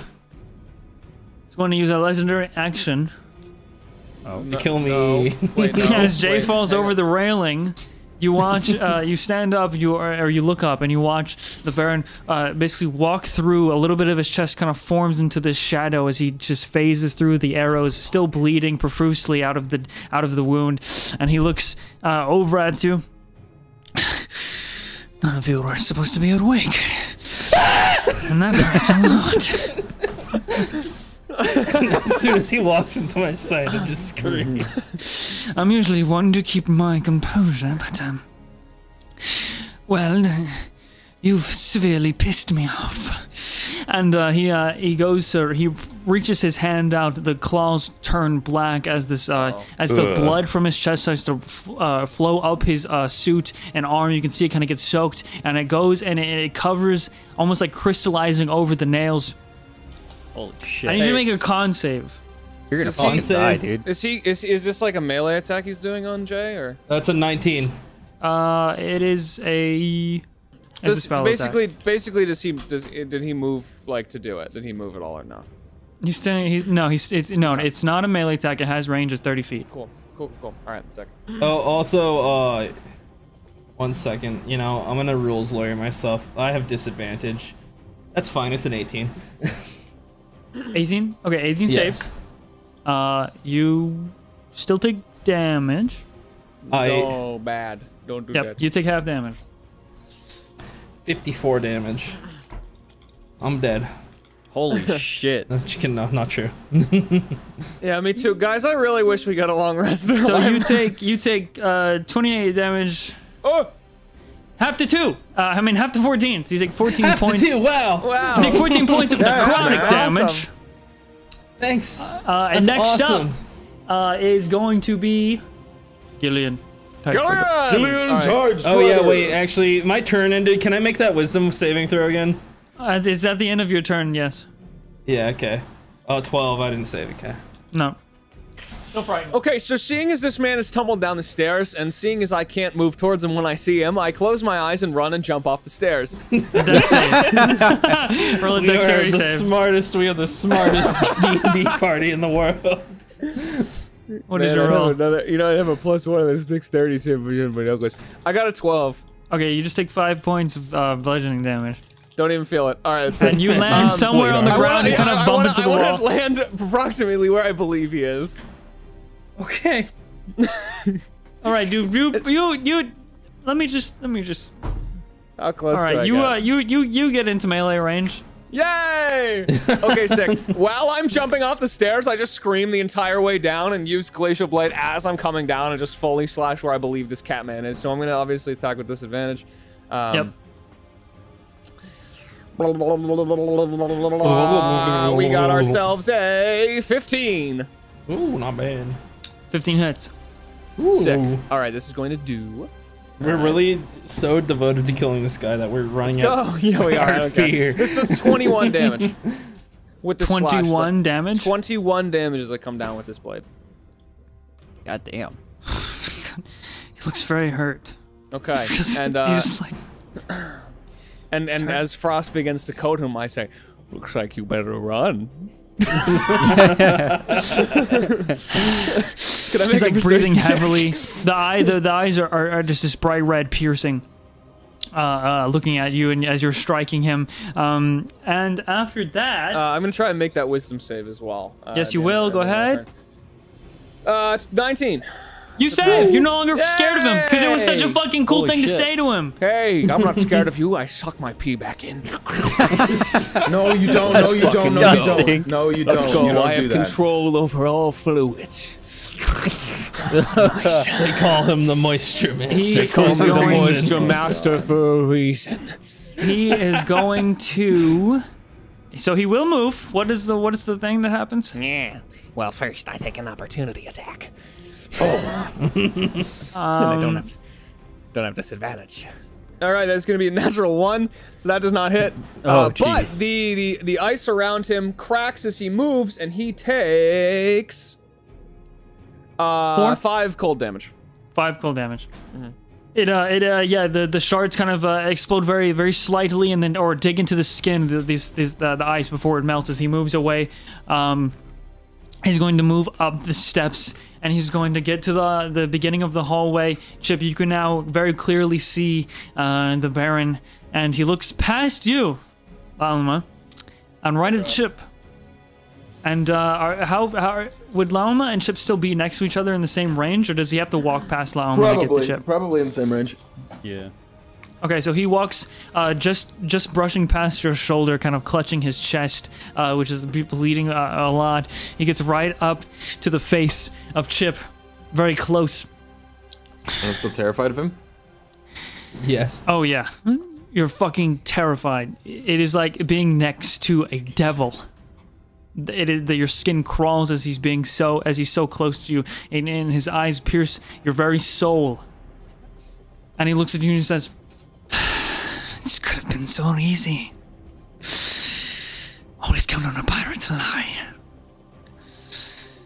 going to use a legendary action. No, kill me. no. Wait, no. As Jay Wait, falls hang over on. the railing, you watch, uh, you stand up, you or, or you look up, and you watch the Baron uh, basically walk through. A little bit of his chest kind of forms into this shadow as he just phases through the arrows, still bleeding profusely out of the out of the wound, and he looks uh, over at you. None of you were supposed to be awake, and that hurts a lot. As soon as he walks into my sight, I'm just screaming. I'm usually one to keep my composure, but, um... Well, uh, you've severely pissed me off. And, uh, he, uh, he goes, uh, he reaches his hand out, the claws turn black as this, uh, Oh. as the Ugh. blood from his chest starts to, f- uh, flow up his, uh, suit and arm. You can see it kind of get soaked, and it goes, and it, it covers, almost like crystallizing over the nails. Holy shit. I need you to Hey. make a con save. You're gonna Is he- fucking Save. die, dude. Is he? Is is this like a melee attack he's doing on Jay, or That's a nineteen. Uh, it is a. It's a does, spell basically attack. basically does he does did he move like to do it? Did he move at all or no? He's saying he's no. He's it's no. It's not a melee attack. It has range as thirty feet. Cool, cool, cool. All right, sick. Oh, also, uh, one second. You know, I'm gonna rules lawyer myself. I have disadvantage. That's fine. It's an eighteen. eighteen. Okay, eighteen Yeah. saves. Uh, you still take damage. I Oh, bad. Don't do Yep, that. you take half damage. fifty-four damage. I'm dead. Holy shit. No, chicken, no, not true. Yeah, me too, guys. I really wish we got a long rest. So you take you take uh twenty-eight damage. Oh, Half to two. Uh, I mean half to fourteen. So you take fourteen Half to points. two, wow. wow. You take fourteen points of necrotic that's damage. awesome. Thanks. Uh, and That's next awesome. up uh, is going to be Gillian. Gillian! Gillian All right. charge. Oh yeah, Strider. wait. Actually, my turn ended. Can I make that wisdom saving throw again? Uh, is that the end of your turn? Yes. Yeah. Okay. Oh, twelve. I didn't save. Okay. No. Okay, so seeing as this man has tumbled down the stairs, and seeing as I can't move towards him when I see him, I close my eyes and run and jump off the stairs. Dex save. Roll a We are dexterity the save. smartest. We are the smartest D and D party in the world. What is your roll? Another, you know, I have a plus one of this dexterity save for you, but Douglas. I got a twelve. Okay, you just take five points of uh, bludgeoning damage. Don't even feel it. All right, that's it. And you land somewhere on the I ground wanna- and kind I of bump wanna- into the I wall. wanna land approximately where I believe he is. Okay. All right, dude. You, you, you. Let me just, let me just. How close All do I right, you, get? uh, you, you, you get into melee range. Yay! Okay, sick. While I'm jumping off the stairs, I just scream the entire way down and use Glacial Blade as I'm coming down and just fully slash where I believe this Catman is. So I'm gonna obviously attack with disadvantage. Um, Yep. We got ourselves a fifteen. Ooh, not bad. fifteen hits. Sick. All right, this is going to do. We're really so devoted to killing this guy that we're running out. Oh, yeah, we are. Our Okay. fear. This does twenty-one damage. With the slash. Twenty-one damage. twenty-one damage as I come down with this blade. God damn. He looks very hurt. Okay, and He's uh, just like. and and as Frost begins to coat him, I say, "Looks like you better run." Can I make He's a like persuasion breathing check? heavily. The eye, the, the eyes are, are, are just this bright red, piercing, uh, uh, looking at you, and as you're striking him. Um, and after that, Uh, I'm gonna try and make that wisdom save as well. Uh, Yes, you Dan, will. uh, Go Dan, ahead. turn. Uh, nineteen. you save. You're no longer scared of him because it was such a Yay! fucking cool Holy thing to shit. say to him. Hey, I'm not scared of you. I suck my pee back in. No, you don't. That's No, you don't. fucking No, you disgusting. don't. No, you don't. Go. You don't I do have that. control over all fluids. They call him the moisture master. He They call is him the going- moisture master for a reason. He is going to. So he will move. What is the what is the thing that happens? Yeah. Well, first I take an opportunity attack. Um, I don't have don't have disadvantage. All right, that's going to be a natural one, so that does not hit. Oh, uh, but jeez. the, the the ice around him cracks as he moves, and he takes uh Four? five cold damage. Five cold damage. It uh it uh yeah the the shards kind of uh, explode very very slightly and then or dig into the skin the, these these the, the ice before it melts as he moves away. Um, he's going to move up the steps and he's going to get to the the beginning of the hallway. Chip, you can now very clearly see uh the Baron and he looks past you, Lauma, and right at Chip. And uh, are, how, how would Lauma and Chip still be next to each other in the same range, or does he have to walk past Lauma to get to Probably, Chip? probably in the same range. Yeah. Okay, so he walks uh, just just brushing past your shoulder, kind of clutching his chest, uh, which is ble- bleeding a, a lot. He gets right up to the face of Chip, very close. I'm still terrified of him. Yes. Oh yeah, you're fucking terrified. It is like being next to a devil. It is that your skin crawls as he's being so as he's so close to you, and, and his eyes pierce your very soul. And he looks at you and he says, "This could have been so easy. Always count on a pirate to lie."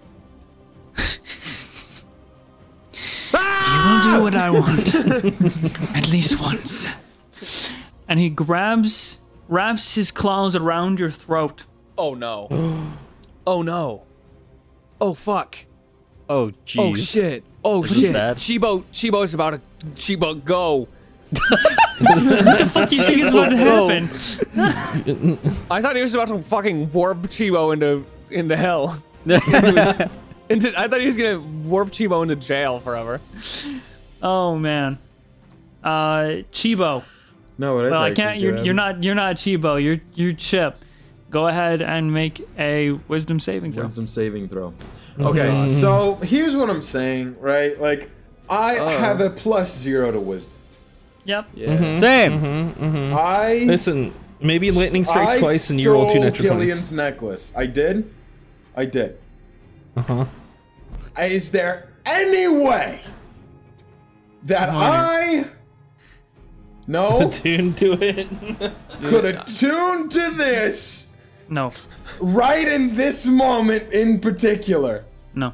I want. At least once. And he grabs, wraps his claws around your throat. Oh no. Oh no. Oh fuck. Oh jeez. Oh shit. Oh This is shit. bad. Chibo, Chibo's about to, Chibo, go. What do you think is about to happen? I thought he was about to fucking warp Chibo into, into hell. into, I thought he was gonna warp Chibo into jail forever. Oh man. Uh, Chibo. No, what I Well, I thought can't. you You're did. you're not you're not Chibo. You're you're Chip. Go ahead and make a wisdom saving throw. Wisdom saving throw. Okay, so here's what I'm saying, right? Like, I have a plus zero to wisdom. Yep. Same. I Listen, maybe lightning strikes I twice and you roll two stole natural twenties. Killian's necklace. I did. I did. Uh huh. Is there any way that I no Tune to it. could attune to this No. right in this moment in particular? No.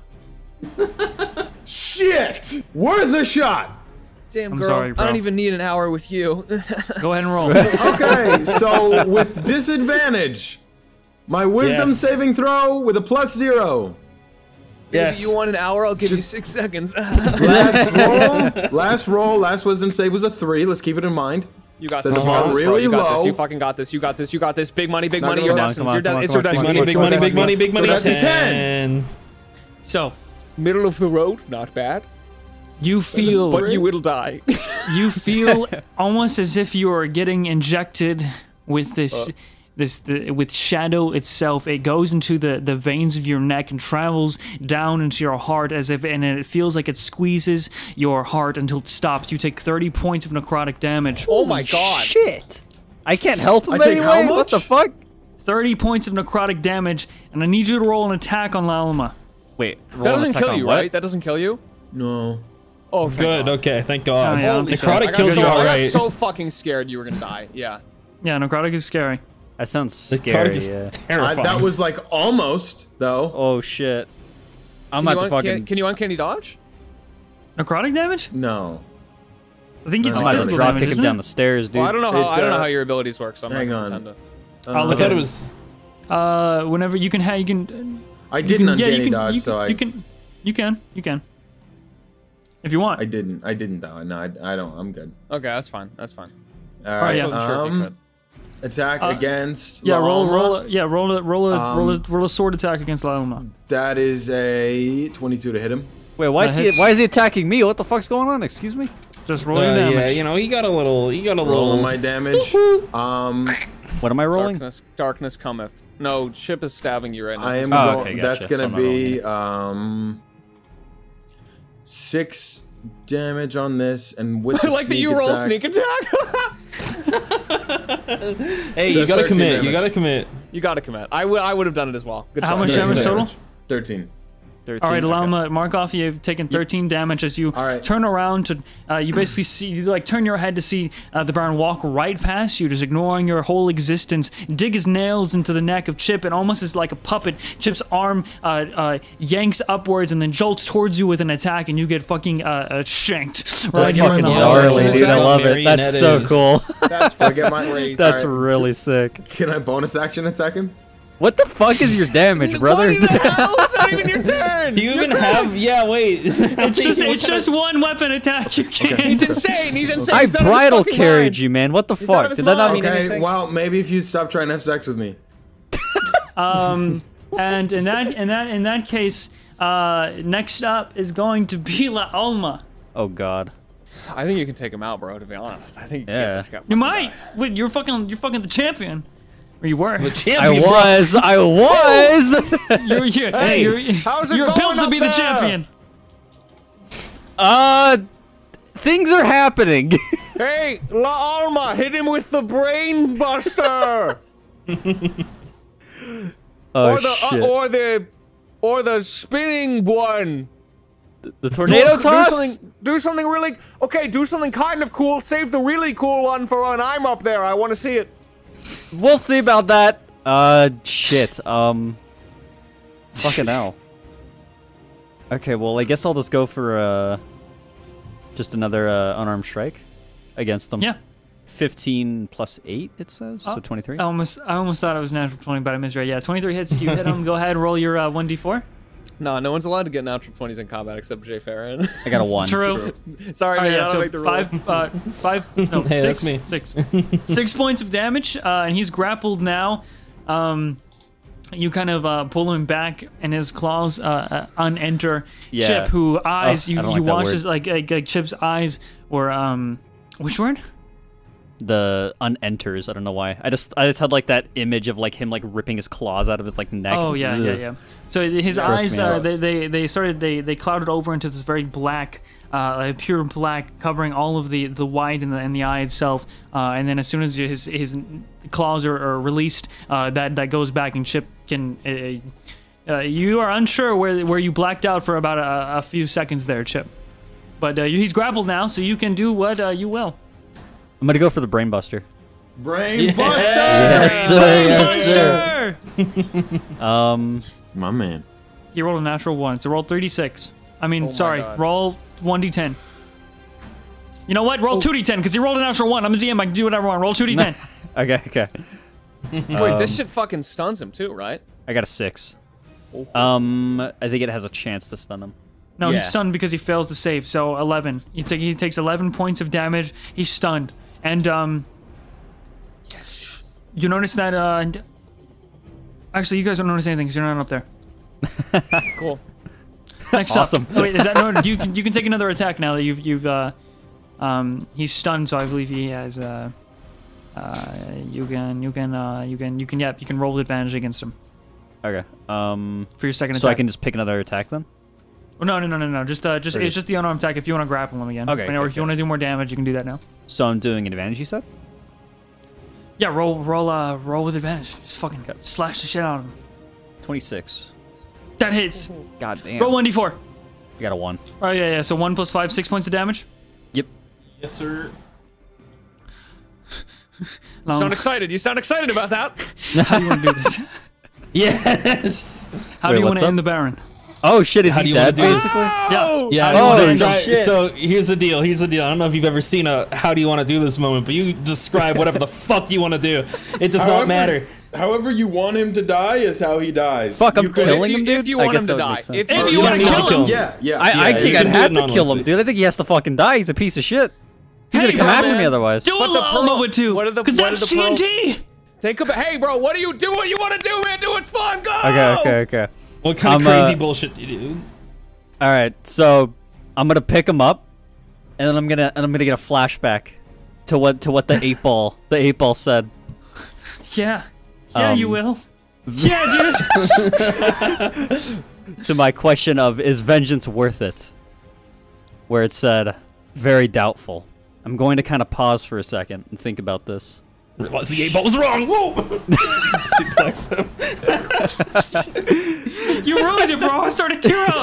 Shit! Worth a shot! Damn I'm girl, sorry, bro. I don't even need an hour with you. Go ahead and roll. Okay, so with disadvantage, my wisdom Yes. saving throw with a plus zero. Yes. If you want an hour, I'll give you six seconds. Last roll, last roll, last wisdom save was a three. Let's keep it in mind. You got Set this. the You got bar this, bro. really You got low. this. You fucking got this. You got this. You got this. Big money, big Not money. gonna Your lie. Come destiny. on, Your come on, de- It's come your on, come destiny. on. Big It's money, your big money, destiny. big money, big money, big money. So that's a ten. ten. So Middle of the road, not bad. you feel But you will die. you feel almost as if you are getting injected with this this the, with shadow itself. It goes into the the veins of your neck and travels down into your heart as if, and it feels like it squeezes your heart until it stops. You take thirty points of necrotic damage. Oh my god. Shit. I can't help him I take anyway. how What much? the fuck? thirty points of necrotic damage, and I need you to roll an attack on Lalima. Wait. roll That an doesn't attack kill on you, what? right? That doesn't kill you? No. Oh, thank Good. God. Okay. Thank God. Oh, yeah, I don't think so. I Necrotic got kills so, you I got outright. so fucking scared you were gonna die. Yeah. Yeah, necrotic is scary. That sounds Necrotic scary. is Yeah. I, terrifying. that was like almost, though. Oh shit. I'm Can at you, the un- can, fucking. can you uncanny dodge? Necrotic damage? No. I think it's No, I'm about to physical drop damage, kick him isn't down it? the stairs, dude. Well, I don't know how It's, I don't know uh, how your abilities work, so I'm hang not on. gonna pretend to. I'll I look thought at it it. was. Uh, whenever you can have, you can. I you didn't can, yeah, uncanny you can, dodge, you so can, I you can, you can, you can. If you want. I didn't. I didn't though. No, I, I don't. I'm good. Okay, that's fine. That's fine. All right. yeah. I wasn't sure if you Um, could. attack Uh, against. Yeah, roll, Lalma. roll, a, yeah, roll a, roll a, roll a, Um, roll a sword attack against Lalima. That is a twenty-two to hit him. Wait, why That is he? hits. Why is he attacking me? What the fuck's going on? Excuse me. Just roll Uh, your damage. yeah, you know, he got a little. He got a little. Rolling my damage. Um, What am I rolling? Darkness, darkness cometh. No, Chip is stabbing you right now. I am. Oh, go- okay, that's gotcha. gonna So I'm not be um six damage on this, and with I the like that sneak you roll attack, sneak attack. Hey, you Just gotta thirteen commit. You damage. gotta commit. You gotta commit. I would I would have done it as well. Good How try. much thirteen damage total? Thirteen. thirteen. All right, okay. Lalima, mark off. You've taken thirteen damage as you All right. turn around to. Uh, you basically see, you like turn your head to see uh, the Baron walk right past you, just ignoring your whole existence. Dig his nails into the neck of Chip, and almost as like a puppet, Chip's arm uh, uh, yanks upwards and then jolts towards you with an attack, and you get fucking uh, uh, shanked right That's in fucking the Gnarly, Yeah. dude. I love it. That's so Marionetted. cool. That's I get my crazy. That's All right. really sick. Can I bonus action attack him? What the fuck is your damage, brother? What the hell? It's not even your turn. Do you even have? Yeah, wait. It's just, it's just one weapon attack. You can't. He's insane. He's insane. I He's out of his bridal fucking carried mind. you, man. What the out of fuck? his Did that not mind. mean Okay. anything? Well, maybe if you stop trying to have sex with me. Um, and in that in that in that case, uh, next up is going to be La Alma. Oh god. I think you can take him out, bro. To be honest, I think you can Yeah. get this guy You fucking might. die. Wait, you're fucking you're fucking the champion, or you were. I Champion, bro. was. I was. You're, you're, Hey, you're, how's it you're going built to up be the there? champion. uh, things are happening. Hey, La Alma, hit him with the brain buster. Oh or the shit. uh, or the or the spinning one. the tornado do, toss. Do something, do something really okay. Do something kind of cool. Save the really cool one for when I'm up there. I want to see it. We'll see about that. Uh, shit. Um, fucking hell. Okay, well, I guess I'll just go for uh. Just another uh, unarmed strike against him. Yeah. fifteen plus eight, it says. So Oh, twenty-three. I almost, I almost thought it was natural twenty, but I misread. Yeah, twenty-three hits. You hit him. Go ahead, roll your uh, one d four. No, no one's allowed to get natural twenties in combat except Jay Farron. I got a one. True. Sorry, All man. right, yeah, I don't so make the rules. five, uh, five, no, Hey, six, that's me. six, six points of damage, uh, and he's grappled now. Um, you kind of uh, pull him back, and his claws uh, uh, unenter Yeah. Chip, who eyes Oh, you. I don't You like that watch word. his like, like like Chip's eyes were um, which word? The unenters. I don't know why. I just I just had like that image of like him like ripping his claws out of his like neck. Oh Just- yeah, yeah, ugh. yeah. So his Gross eyes, me uh, out. they, they they started they they clouded over into this very black, uh, like pure black, covering all of the the white and the and the eye itself. Uh, and then as soon as his his claws are, are released, uh, that that goes back and Chip can. Uh, uh, you are unsure where where you blacked out for about a, a few seconds there, Chip. But uh, he's grappled now, so you can do what uh, you will. I'm gonna go for the brain buster. Brain buster. Yes, sir. Yes, sir. Sure. Um, My man. He rolled a natural one, so roll thirty-six. I mean, Oh my sorry, God. roll one d ten. You know what? Roll two d ten, because he rolled a natural one. I'm the D M, I can do whatever I want. Roll two d ten. okay, okay. Wait, this shit fucking stuns him too, right? I got a six. Um, I think it has a chance to stun him. No, Yeah. he's stunned because he fails to save, so eleven. He, take, he takes eleven points of damage. He's stunned. And, um... you notice that, uh... and- actually, you guys don't notice anything, because you're not up there. Cool. Next Awesome. up. Oh, wait, is that no? You can you can take another attack now that you've you've uh, um, he's stunned. So I believe he has uh, uh, you can you can uh, you can you can yeah you can roll with advantage against him Okay. Um, for your second so I attack. can just pick another attack then. Oh, no no no no no just uh just Or it's just- just the unarmed attack. If you want to grapple him again, Okay, Or okay, if you okay. want to do more damage, you can do that now. So I'm doing advantage. You said. Yeah, roll roll uh roll with advantage. Just fucking slash the shit out of him. twenty-six. That hits. God damn. Roll one d four. I got a one. Oh yeah yeah. So one plus five, six points of damage. Yep. Yes, sir. You Um, sound excited. You sound excited about that. how do you want to do this? Yes. How Wait, do you want what's to up? end the Baron? Oh shit! Is How he do you wanna dead? do this? Basically. Yeah. Yeah. Oh, I describe, shit. so here's the deal. Here's the deal. I don't know if you've ever seen a "How do you want to do this" moment, but you describe whatever the fuck you want to do. It does However- not matter. However you want him to die is how he dies. Fuck! I'm You could- killing if you, him, dude. if you I want guess him that to would die. make sense. If, If if you you wanna want to kill kill him. him. Yeah, yeah. I, I yeah, think you I'd can have do it to kill him, non-lethally. dude. I think he has to fucking die. He's a piece of shit. He's Hey, gonna come bro, after man. me otherwise. Do But a the Lama pearl- with two. what are the- Because what are that's the pearls? T N T. Think about. Hey, bro, what do you do? What you want to do, man? Do what's fun. Go. Okay, okay, okay. What kind of I'm, uh, crazy bullshit do you do? All right, so I'm gonna pick him up, and then I'm gonna and I'm gonna get a flashback to what to what the eight ball the eight ball said. Yeah. Yeah, you Um, will. Yeah, dude. To my question of is vengeance worth it? Where it said, very doubtful. I'm going to kind of pause for a second and think about this. Was the eight ball was wrong? Whoa! Suplex him. You ruined it, bro. I started to tear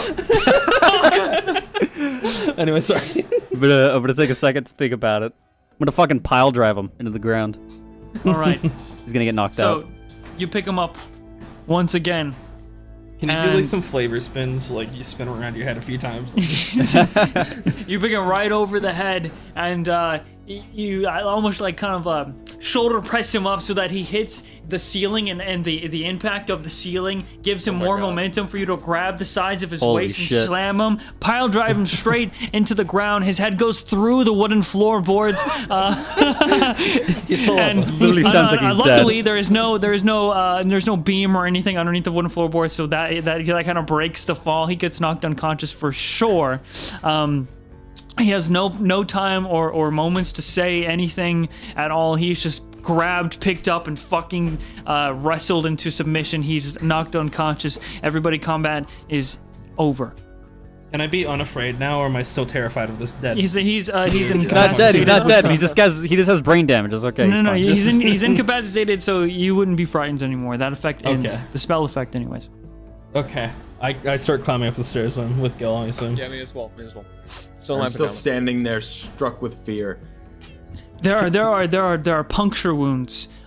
up. Anyway, sorry. I'm gonna, I'm gonna take a second to think about it. I'm gonna fucking pile drive him into the ground. All right. He's gonna get knocked out. So you pick him up once again. Can you do And- like some flavor spins, like you spin around your head a few times? You pick him right over the head, and uh, y- you I almost like kind of uh, shoulder press him up so that he hits the ceiling, and, and the the impact of the ceiling gives him more God. momentum for you to grab the sides of his Holy waist and shit. slam him, pile drive him straight into the ground. His head goes through the wooden floorboards. Uh, He's still and Literally sounds like he's dead. luckily there is no there is no uh, there's no beam or anything underneath the wooden floorboards, so that that that kind of breaks the fall. He gets knocked unconscious for sure. Um, he has no no time or or moments to say anything at all. He's just grabbed, picked up, and fucking uh, wrestled into submission. He's knocked unconscious. Everybody, combat is over. Can I be unafraid now, or am I still terrified of this dead? He's he's uh, he's He's not dead. He's incapacitated. not dead. He's just guys. He just has brain damage. It's okay. No, he's no, fine. he's in, he's incapacitated, so you wouldn't be frightened anymore. That effect ends. Okay. The spell effect, anyways. Okay. I, I start climbing up the stairs then with Gil, I assume. Yeah, me as well. Me as well. Still I'm in my still pajamas. standing there, struck with fear. There are there are there are there are puncture wounds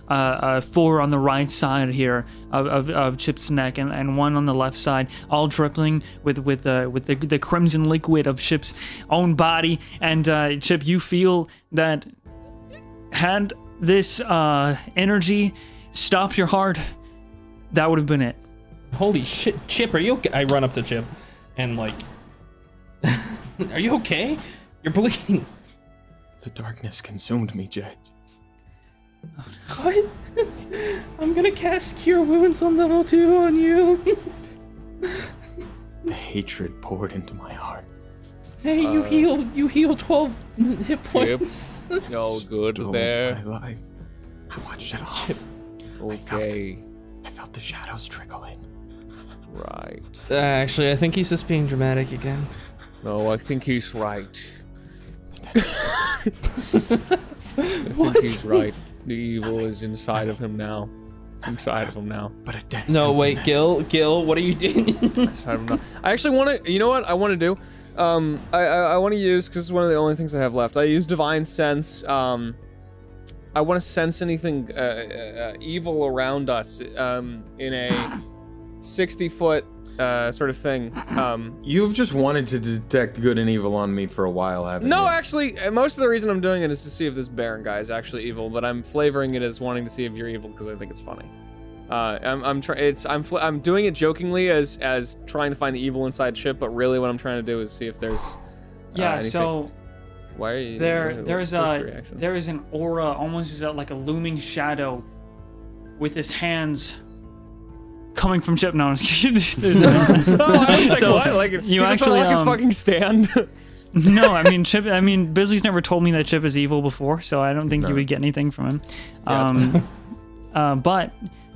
uh, uh, four on the right side here of, of, of Chip's neck, and, and one on the left side, all dripping with with uh, with the, the crimson liquid of Chip's own body. And uh, Chip, you feel that had this uh, energy stopped your heart, that would have been it. Holy shit, Chip, are you okay? I run up to Chip and like, are you okay? You're bleeding. The darkness consumed me, Jay. What? I'm gonna cast Cure Wounds on level two on you. The hatred poured into my heart. Hey, you healed. You healed twelve hit points. All good Stole there. my life. I watched it all. Chip. Okay. I felt the shadows trickle in. Right. Uh, actually, I think he's just being dramatic again. No, I think he's right. I think he's right. The evil is inside of him now. It's inside of him now. But a dense No, wait, emptiness. Gil, Gil, what are you doing? Inside of him now. I actually want to. You know what I want to do? Um, I I, I want to use because it's one of the only things I have left. I use Divine Sense. Um, I want to sense anything uh, uh, evil around us. Um, in a sixty foot uh sort of thing. Um. You've just wanted to detect good and evil on me for a while, haven't No, you? actually, uh, most of the reason I'm doing it is to see if this Baron guy is actually evil, but I'm flavoring it as wanting to see if you're evil because I think it's funny. Uh, I'm I'm trying. It's I'm fl I'm doing it jokingly as as trying to find the evil inside Chip, but really what I'm trying to do is see if there's. Uh, Yeah, anything. so Why are you? there what's there's this a reaction? there is an aura, almost as a, like a looming shadow, with his hands coming from Chip. No, I'm just kidding. Oh, I was like, So, what? Like, you he just actually, felt like um, his fucking stand. No, I mean Chip. I mean Bisley's never told me that Chip is evil before, so I don't think you Sorry. would get anything from him. Yeah, that's Um, uh, but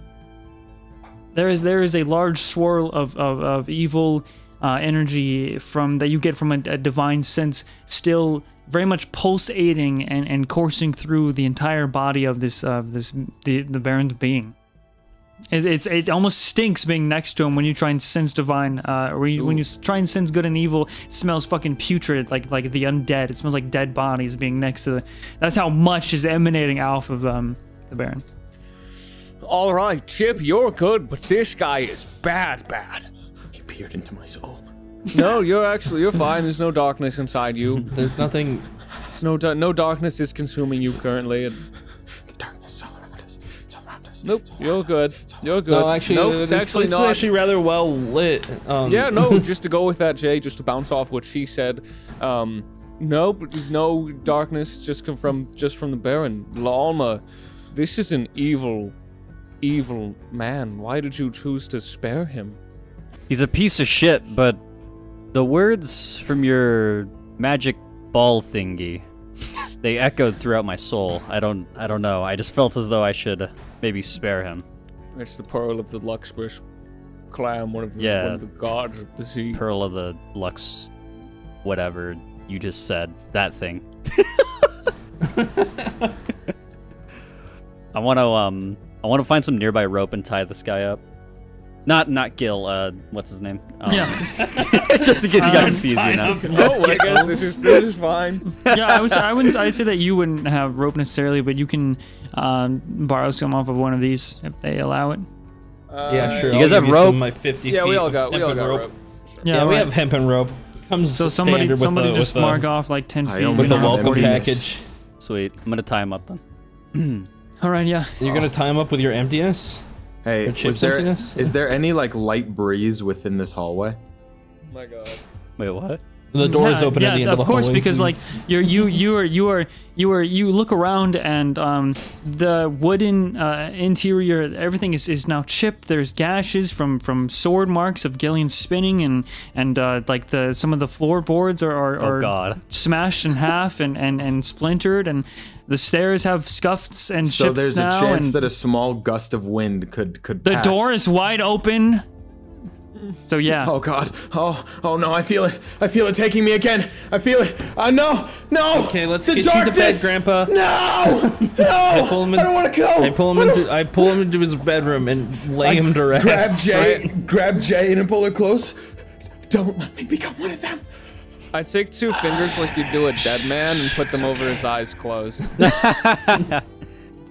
there is there is a large swirl of of, of evil uh, energy from that you get from a, a divine sense, still very much pulsating and, and coursing through the entire body of this uh, this the the Baron's being. It, it's it almost stinks being next to him when you try and sense divine. Uh, or you, when you s- try and sense good and evil, it smells fucking putrid, like like the undead. It smells like dead bodies being next to the. That's how much is emanating out of um the Baron. All right, Chip, you're good, but this guy is bad, bad. He peered into my soul. No, you're actually you're fine. There's no darkness inside you. There's nothing. There's no da- no darkness is consuming you currently. And The darkness is all around us. It's all around us. nope, It's all you're around good. us. It's all You're good. No, actually, nope, uh, it's this actually place not. is actually rather well lit. Um, Yeah, no, just to go with that, Jay, just to bounce off what she said. Um, nope, no darkness just come from just from the Baron. Lalma, this is an evil, evil man. Why did you choose to spare him? He's a piece of shit, but the words from your magic ball thingy, they echoed throughout my soul. I don't I don't know. I just felt as though I should maybe spare him. It's the pearl of the Luxburst clan, one of the, Yeah. one of the gods of the sea. Pearl of the Lux whatever you just said. That thing. I wanna um I wanna find some nearby rope and tie this guy up. Not not Gil, uh what's his name? Um, Yeah. just in case you got confused, you know. Oh, I guess this is this is fine. Yeah, I was. I wouldn't. I'd say that you wouldn't have rope necessarily, but you can um, borrow some off of one of these if they allow it. Yeah, sure. You I'll guys give have rope? some of my fifty Yeah, we feet all of got we all hempen got rope. Yeah, we right. have hempen rope. Comes So somebody, standard with somebody the, just with the, mark off like ten I feet. only with the have welcome emptiness. package. Sweet. I'm gonna tie him up then. All right, yeah. You're gonna tie him up with your emptiness. Hey, Or was Chip's there, emptiness? is there any like light breeze within this hallway? Oh my god. Wait, what? The door is Yeah, open yeah, at the end of of the course, hallway. because like you're you you are you are you are you look around and um the wooden uh, interior, everything is, is now chipped. There's gashes from from sword marks of Gillian spinning, and and uh, like the some of the floorboards are are, Oh are god. smashed in half and, and and splintered, and the stairs have scuffs and So chips there's a now, chance and that a small gust of wind could could the pass. door is wide open. So yeah. Oh god. Oh oh no, I feel it. I feel it taking me again. I feel it. Uh no. No. Okay, let's the get you to bed, darkness! Grandpa. No. No. pull him in- I don't want to go. I pull him into I pull him into his bedroom and lay him to rest. Grab Jay. Grab Jay and pull her close. Don't let me become one of them. I take two fingers like you do a dead man and put them over his eyes closed.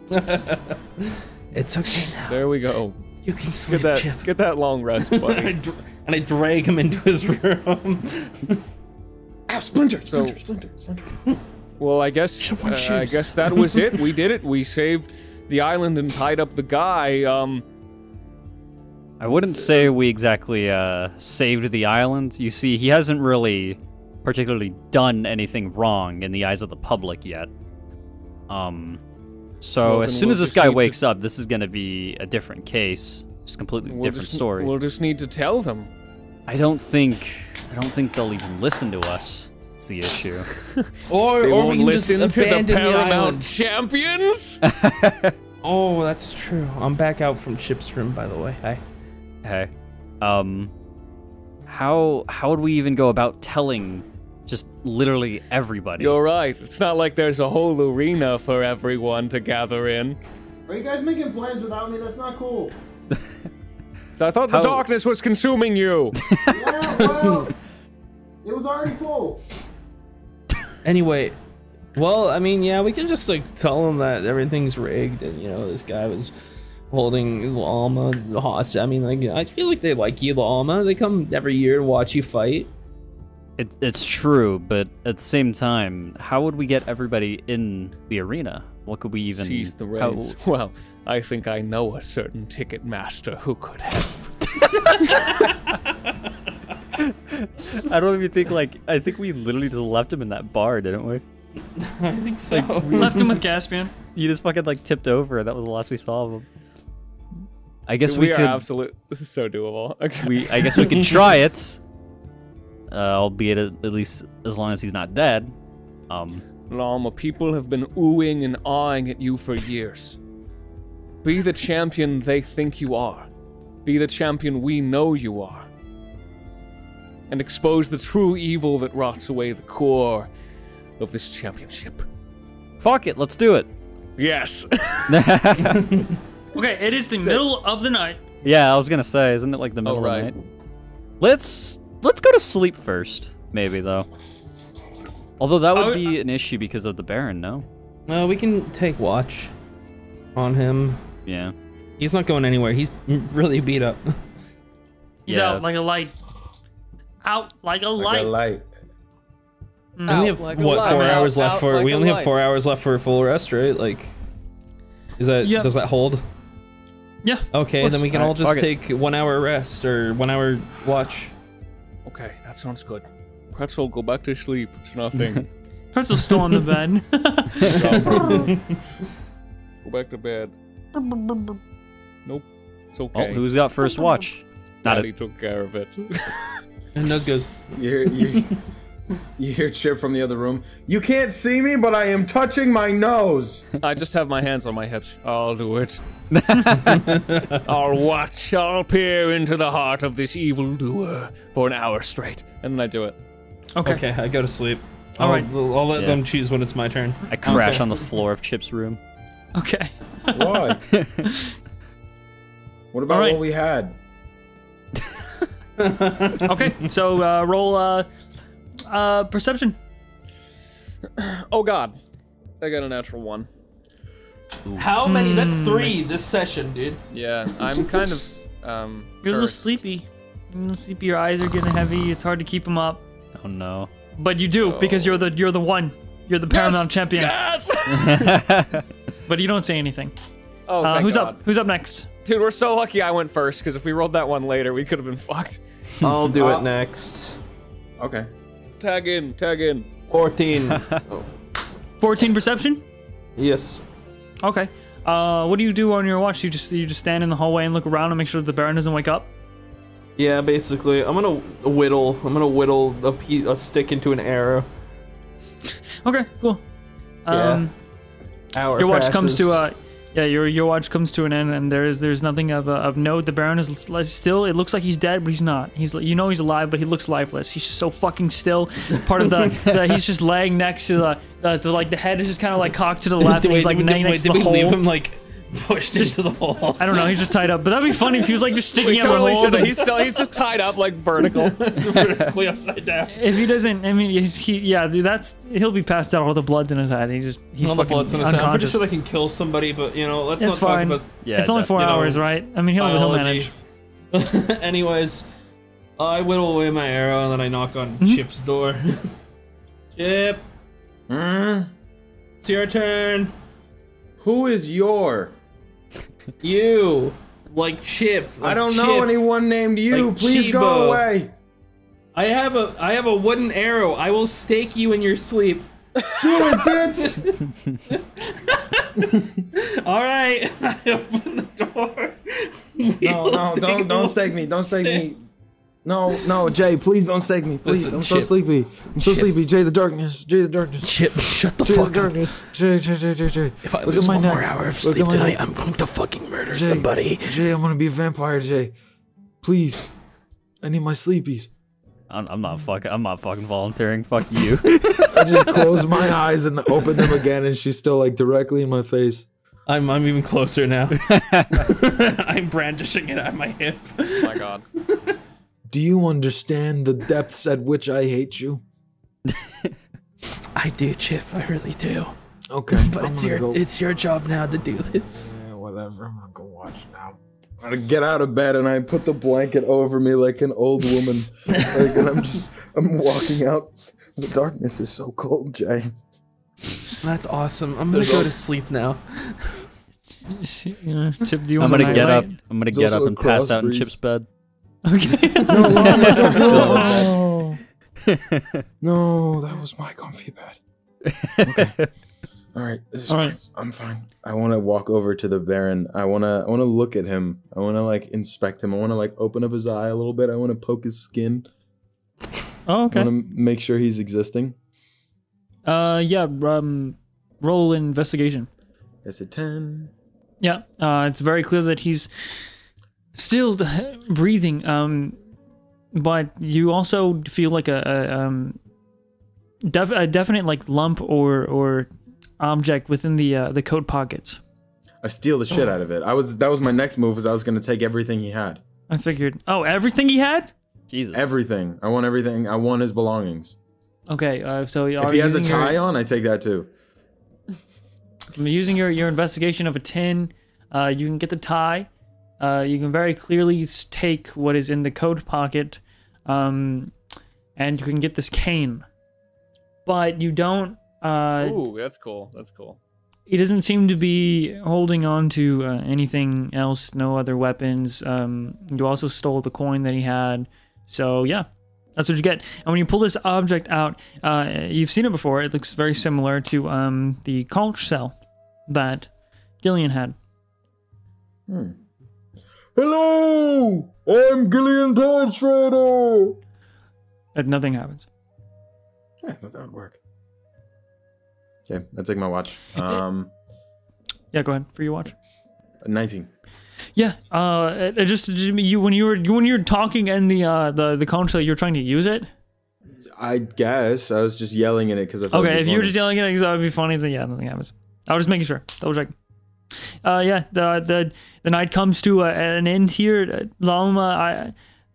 It's okay now. There we go. You can Get sleep, that, Chip. get that long rest, and, I buddy. dr- and I drag him into his room. Ow, Splinter, So- Splinter, Splinter, Splinter. Well, I guess Someone uh, I shoots. guess that was it. We did it. We saved the island and tied up the guy. Um, I wouldn't say we exactly uh, saved the island. You see, he hasn't really particularly done anything wrong in the eyes of the public yet. Um, so Well, as then soon we'll as this just guy need to- wakes up, this is gonna be a different case. It's a completely we'll different just, story. We'll just need to tell them. I don't think I don't think they'll even listen to us. It's the issue. Or, They or we won't can just listen to the abandon the Paramount island. champions. Oh, that's true. I'm back out from Chip's room, by the way. Hi. Hey, um, how how would we even go about telling just literally everybody? You're right. It's not like there's a whole arena for everyone to gather in. Are you guys making plans without me? That's not cool. I thought the How- darkness was consuming you. Yeah, well, it was already full. Anyway, well, I mean, yeah, we can just like tell them that everything's rigged, and you know, this guy was holding Alma hostage. I mean, like, I feel like they like you, Alma. They come every year to watch you fight. It, it's true, but at the same time, how would we get everybody in the arena? What could we even? Seize the how- reins. Well, I think I know a certain ticket master who could help. I don't even think like I think we literally just left him in that bar, didn't we? I think so. Left him with Caspian. You just fucking like tipped over. That was the last we saw of him. I guess we, we, are could. absolute. This is so doable. Okay. We I guess we could try it. Uh, albeit at, at least as long as he's not dead. Um. Llama, people have been oohing and awing at you for years. Be the champion they think you are. Be the champion we know you are. And expose the true evil that rots away the core of this championship. Fuck it. Let's do it. Yes. Okay, it is the middle of the night. Yeah, I was gonna say, isn't it like the middle Oh, of right. the night? Let's let's go to sleep first, maybe though. Although that would Oh, be an issue because of the Baron, no? Uh, we can take watch on him. Yeah. He's not going anywhere. He's really beat up. He's Yeah. out like a light. Out like a Like light. a light. We only have like a what light. four Out, hours left out for. like we a only have light. four hours left for a full rest, right? Like, is that Yep. does that hold? Yeah. Okay, course. then we can all Alright, just fuck it. take one hour rest or one hour watch. Okay, that sounds good. Pretzel, go back to sleep. It's nothing. Pretzel's still on the bed. Go back to bed. Nope. It's Oh, okay. who's got first watch? Not Daddy a, took care of it. And that's good. You hear, you, you hear Chip from the other room. You can't see me, but I am touching my nose. I just have my hands on my hips. I'll do it. I'll watch. I'll peer into the heart of this evildoer for an hour straight. And then I do it. Okay. Okay, I go to sleep. All I'll, right. I'll let Yeah. them choose when it's my turn. I crash Okay. on the floor of Chip's room. Okay. Why? What about Alright. what we had? Okay. So uh, roll uh, uh, perception. Oh god. I got a natural one. How many? That's three this session, dude. Yeah, I'm kind of um You're a little cursed. sleepy. You're a little sleepy. Your eyes are getting heavy. It's hard to keep them up. Oh no. But you do because you're the you're the one. You're the Paramount champion. Yes! But you don't say anything. Oh, Uh, thank who's God. up? Who's up next? Dude, we're so lucky I went first, because if we rolled that one later, we could have been fucked. I'll do Uh, it next. Okay. Tag in, tag in. fourteen. fourteen perception. Yes. Okay. Uh, what do you do on your watch? You just you just stand in the hallway and look around and make sure that the Baron doesn't wake up. Yeah, basically, I'm gonna whittle. I'm gonna whittle a, pe- a stick into an arrow. Okay. Cool. Um, Hour your watch comes to passes. uh yeah your your watch comes to an end and there's there's nothing of uh, of note. The Baron is l- still. It looks like he's dead, but he's not. He's you know he's alive, but he looks lifeless. He's just so fucking still. Part of the, the he's just laying next to the, the, the like the head is just kind of like cocked to the left. and Wait, he's like did we, laying wait, next did to we the leave hole. him like? pushed into the hole. I don't know. He's just tied up. But that'd be funny if he was like just sticking We out of the totally hole. should have. but- He's still. He's just tied up like vertical. Vertically upside down. If he doesn't, I mean, he's, he, yeah, dude, that's he'll be passed out. All the blood's in his head. He's just he's All the fucking blood's in his head. I'm pretty unconscious. sure they can kill somebody, but you know, let's It's not fine. talk about Yeah, it's only four you know, hours, right? I mean, he'll, he'll manage. biology. Anyways, I whittle away my arrow and then I knock on Hmm? Chip's door. Chip, Hmm? it's your turn. Who is your? You, like Chip. I like don't know Chip. anyone named you. Like Please Chibo. go away. I have a I have a wooden arrow. I will stake you in your sleep. All right, I open the door. No, no, don't, don't stake me. Don't stake me. No, no, Jay, please don't stake me. Please, Listen, I'm so Chip. sleepy. I'm so Chip. sleepy. Jay, the darkness. Jay, the darkness. Chip, shut the Jay, the fuck up. darkness. Jay, Jay, Jay, Jay, Jay. If I Look lose at my one neck. more hour of Look sleep at my tonight, neck. I'm going to fucking murder Jay, somebody. Jay, I'm gonna be a vampire, Jay. Please. I need my sleepies. I'm, I'm not fucking. I'm not fucking volunteering. Fuck you. I just close my eyes and open them again, and she's still like directly in my face. I'm I'm even closer now. I'm brandishing it at my hip. Oh my god. Do you understand the depths at which I hate you? I do, Chip. I really do. Okay, But I'm it's gonna your go. it's your job now to do this. Yeah, whatever. I'm gonna go watch now. I'm gonna get out of bed and I put the blanket over me like an old woman. Like, and I'm just, I'm walking out. The darkness is so cold, Jay. That's awesome. I'm gonna There's go al- to sleep now. Yeah, Chip, do you I'm want gonna a get up. nightlight? I'm gonna There's get also up a and pass cross out in breeze. Chip's bed. Okay. No, Llama, don't Still go. No, that was my comfy bed. Okay. All right. This is All fine. right. I'm fine. I want to walk over to the Baron. I want to. I want to look at him. I want to like inspect him. I want to like open up his eye a little bit. I want to poke his skin. Oh, okay. I want to make sure he's existing. Uh, yeah. Um, roll investigation. That's a ten. Yeah. Uh, it's very clear that he's still breathing. Um, but you also feel like a, a um, def- a definite like lump or or object within the uh, the coat pockets. I steal the shit out of it. I was. That was my next move. Was I was gonna take everything he had. I figured. Oh, everything he had. Jesus. Everything. I want everything. I want his belongings. Okay. Uh, so If are he you has a using your- tie on, I take that too. using your, your investigation of a tin, uh, you can get the tie. Uh, you can very clearly s- take what is in the coat pocket, um, and you can get this cane. But you don't. Uh, Ooh, that's cool. That's cool. he doesn't seem to be holding on to uh, anything else. No other weapons. Um, you also stole the coin that he had. So yeah, that's what you get. And when you pull this object out, uh, you've seen it before. It looks very similar to um, the conch shell that Gillian had. Hmm. Hello, I'm Gillian Tidestrider. And nothing happens. Yeah, I thought that would work. Okay, I take my watch. Um, Yeah, go ahead for your watch. nineteen. Yeah, uh, it, it just you when you were when you were talking in the uh the the conch shell, you were trying to use it. I guess I was just yelling in it because I thought. Okay, it'd if be you were funny. just yelling at it, 'cause that would be funny. Then yeah, nothing happens. I was just making sure. Double check. Uh, yeah, the the the night comes to uh, an end here. Uh, Llama, I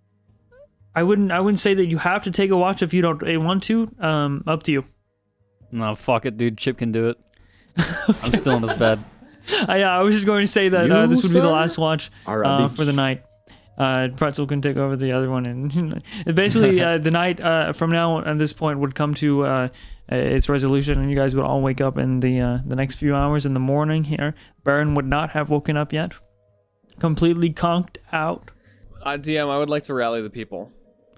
I wouldn't I wouldn't say that you have to take a watch if you don't uh, want to. Um, up to you. No, fuck it, dude. Chip can do it. I'm still in his bed. Uh, yeah, I was just going to say that uh, You, this would be the sir? last watch All right, uh, bitch. for the night. Uh, Pretzel can take over the other one, and basically uh, the night uh, from now at this point would come to uh, its resolution, and you guys would all wake up in the uh, the next few hours in the morning. Here, Baron would not have woken up yet, completely conked out. Uh, D M, I would like to rally the people.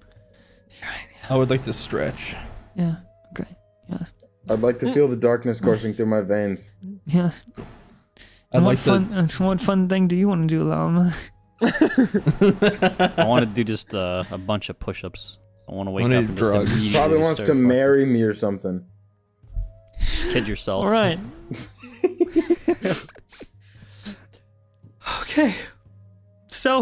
I would like to stretch. Yeah. Okay. Yeah. I'd like to feel the darkness coursing through my veins. Yeah. I'd And what like fun? to. uh, what fun thing do you want to do, Llama? I want to do just uh, a bunch of push-ups. I want to wake I up need and just drugs. immediately Probably wants start to fucking- marry me or something. Kid yourself. All right. Okay. So.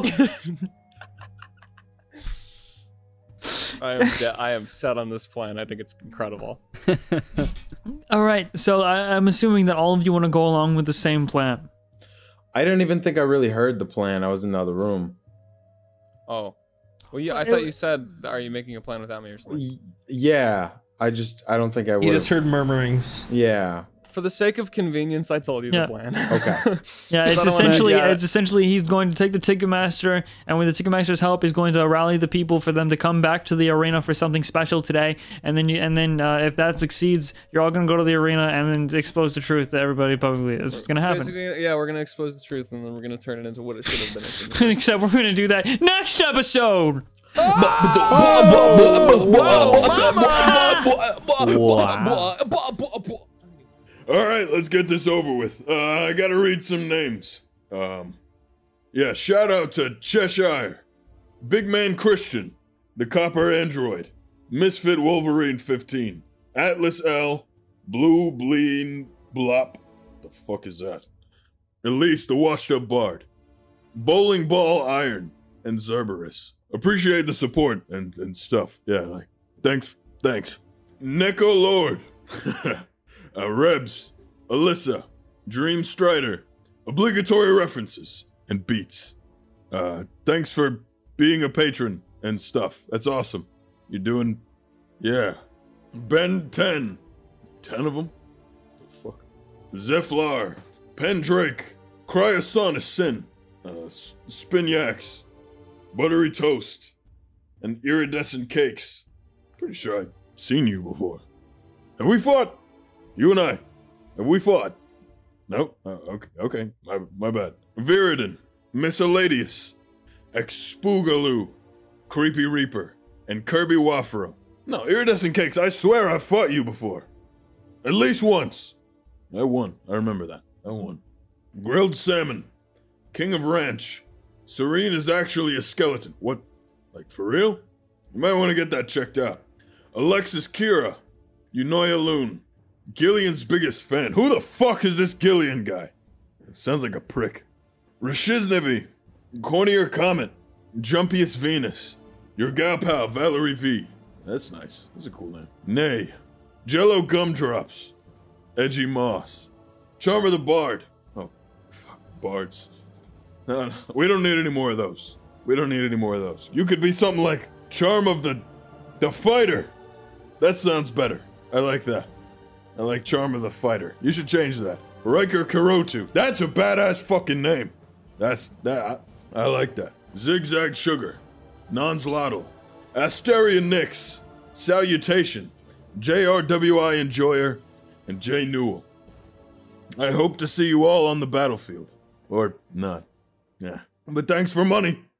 I am de- I am set on this plan. I think it's incredible. All right. So I, I'm assuming that all of you want to go along with the same plan. I didn't even think I really heard the plan. I was in the other room. Oh. Well, yeah, I thought you said, are you making a plan without me or something? Y yeah. I just, I don't think I would. You just heard murmurings. Yeah. For the sake of convenience, I told you Yeah. the plan. Okay. Yeah, it's I don't wanna- essentially yeah. it's essentially he's going to take the Ticketmaster, and with the Ticketmaster's help, he's going to rally the people for them to come back to the arena for something special today. And then you, and then uh, if that succeeds, you're all going to go to the arena and then expose the truth to everybody publicly. That's what's going to happen. Basically, yeah, we're gonna expose the truth, and then we're gonna turn it into what it should have been. Except we're going to do that next episode. All right, let's get this over with. Uh, I gotta read some names. Um, yeah, shout out to Cheshire, Big Man Christian, the Copper Android, Misfit Wolverine fifteen, Atlas L, Blue Bleen Blop. The fuck is that? Elise, the Washed Up Bard, Bowling Ball Iron, and Zerberus. Appreciate the support and, and stuff. Yeah, like, thanks, thanks. Neko Lord. Uh, Rebs, Alyssa, Dream Strider, obligatory references, and beats. Uh, thanks for being a patron and stuff. That's awesome. You're doing, yeah. Ben ten, ten of them? The fuck? Zephyr, Pendrake, Cryosonus Sin, uh, S- Spinyax, Buttery Toast, and Iridescent Cakes. Pretty sure I've seen you before. Have we fought? You and I, have we fought? No? Uh, okay, okay, my, my bad. Viridin, Miscellaneous, Expoogaloo, Creepy Reaper, and Kirby Wafro. No, Iridescent Cakes, I swear I've fought you before. At least once. I won, I remember that. I won. Grilled Salmon, King of Ranch. Serene is actually a skeleton. What? Like, for real? You might want to get that checked out. Alexis Kira, Unoya Loon. Gillian's biggest fan. Who the fuck is this Gillian guy? Sounds like a prick. Rashiznevi, Cornier Comet, Jumpiest Venus, your gal pal Valerie V. That's nice. That's a cool name. Nay, Jello Gumdrops, Edgy Moss, Charmer the Bard. Oh, fuck, bards. No, no, we don't need any more of those. We don't need any more of those. You could be something like Charm of the, the Fighter. That sounds better. I like that. I like Charm of the Fighter. You should change that. Riker Karotu. That's a badass fucking name. That's, that, I, I like that. Zigzag Sugar. Nonslottle. Asterion Nix. Salutation. J R W I Enjoyer. And Jay Newell. I hope to see you all on the battlefield. Or not. Yeah. But thanks for money.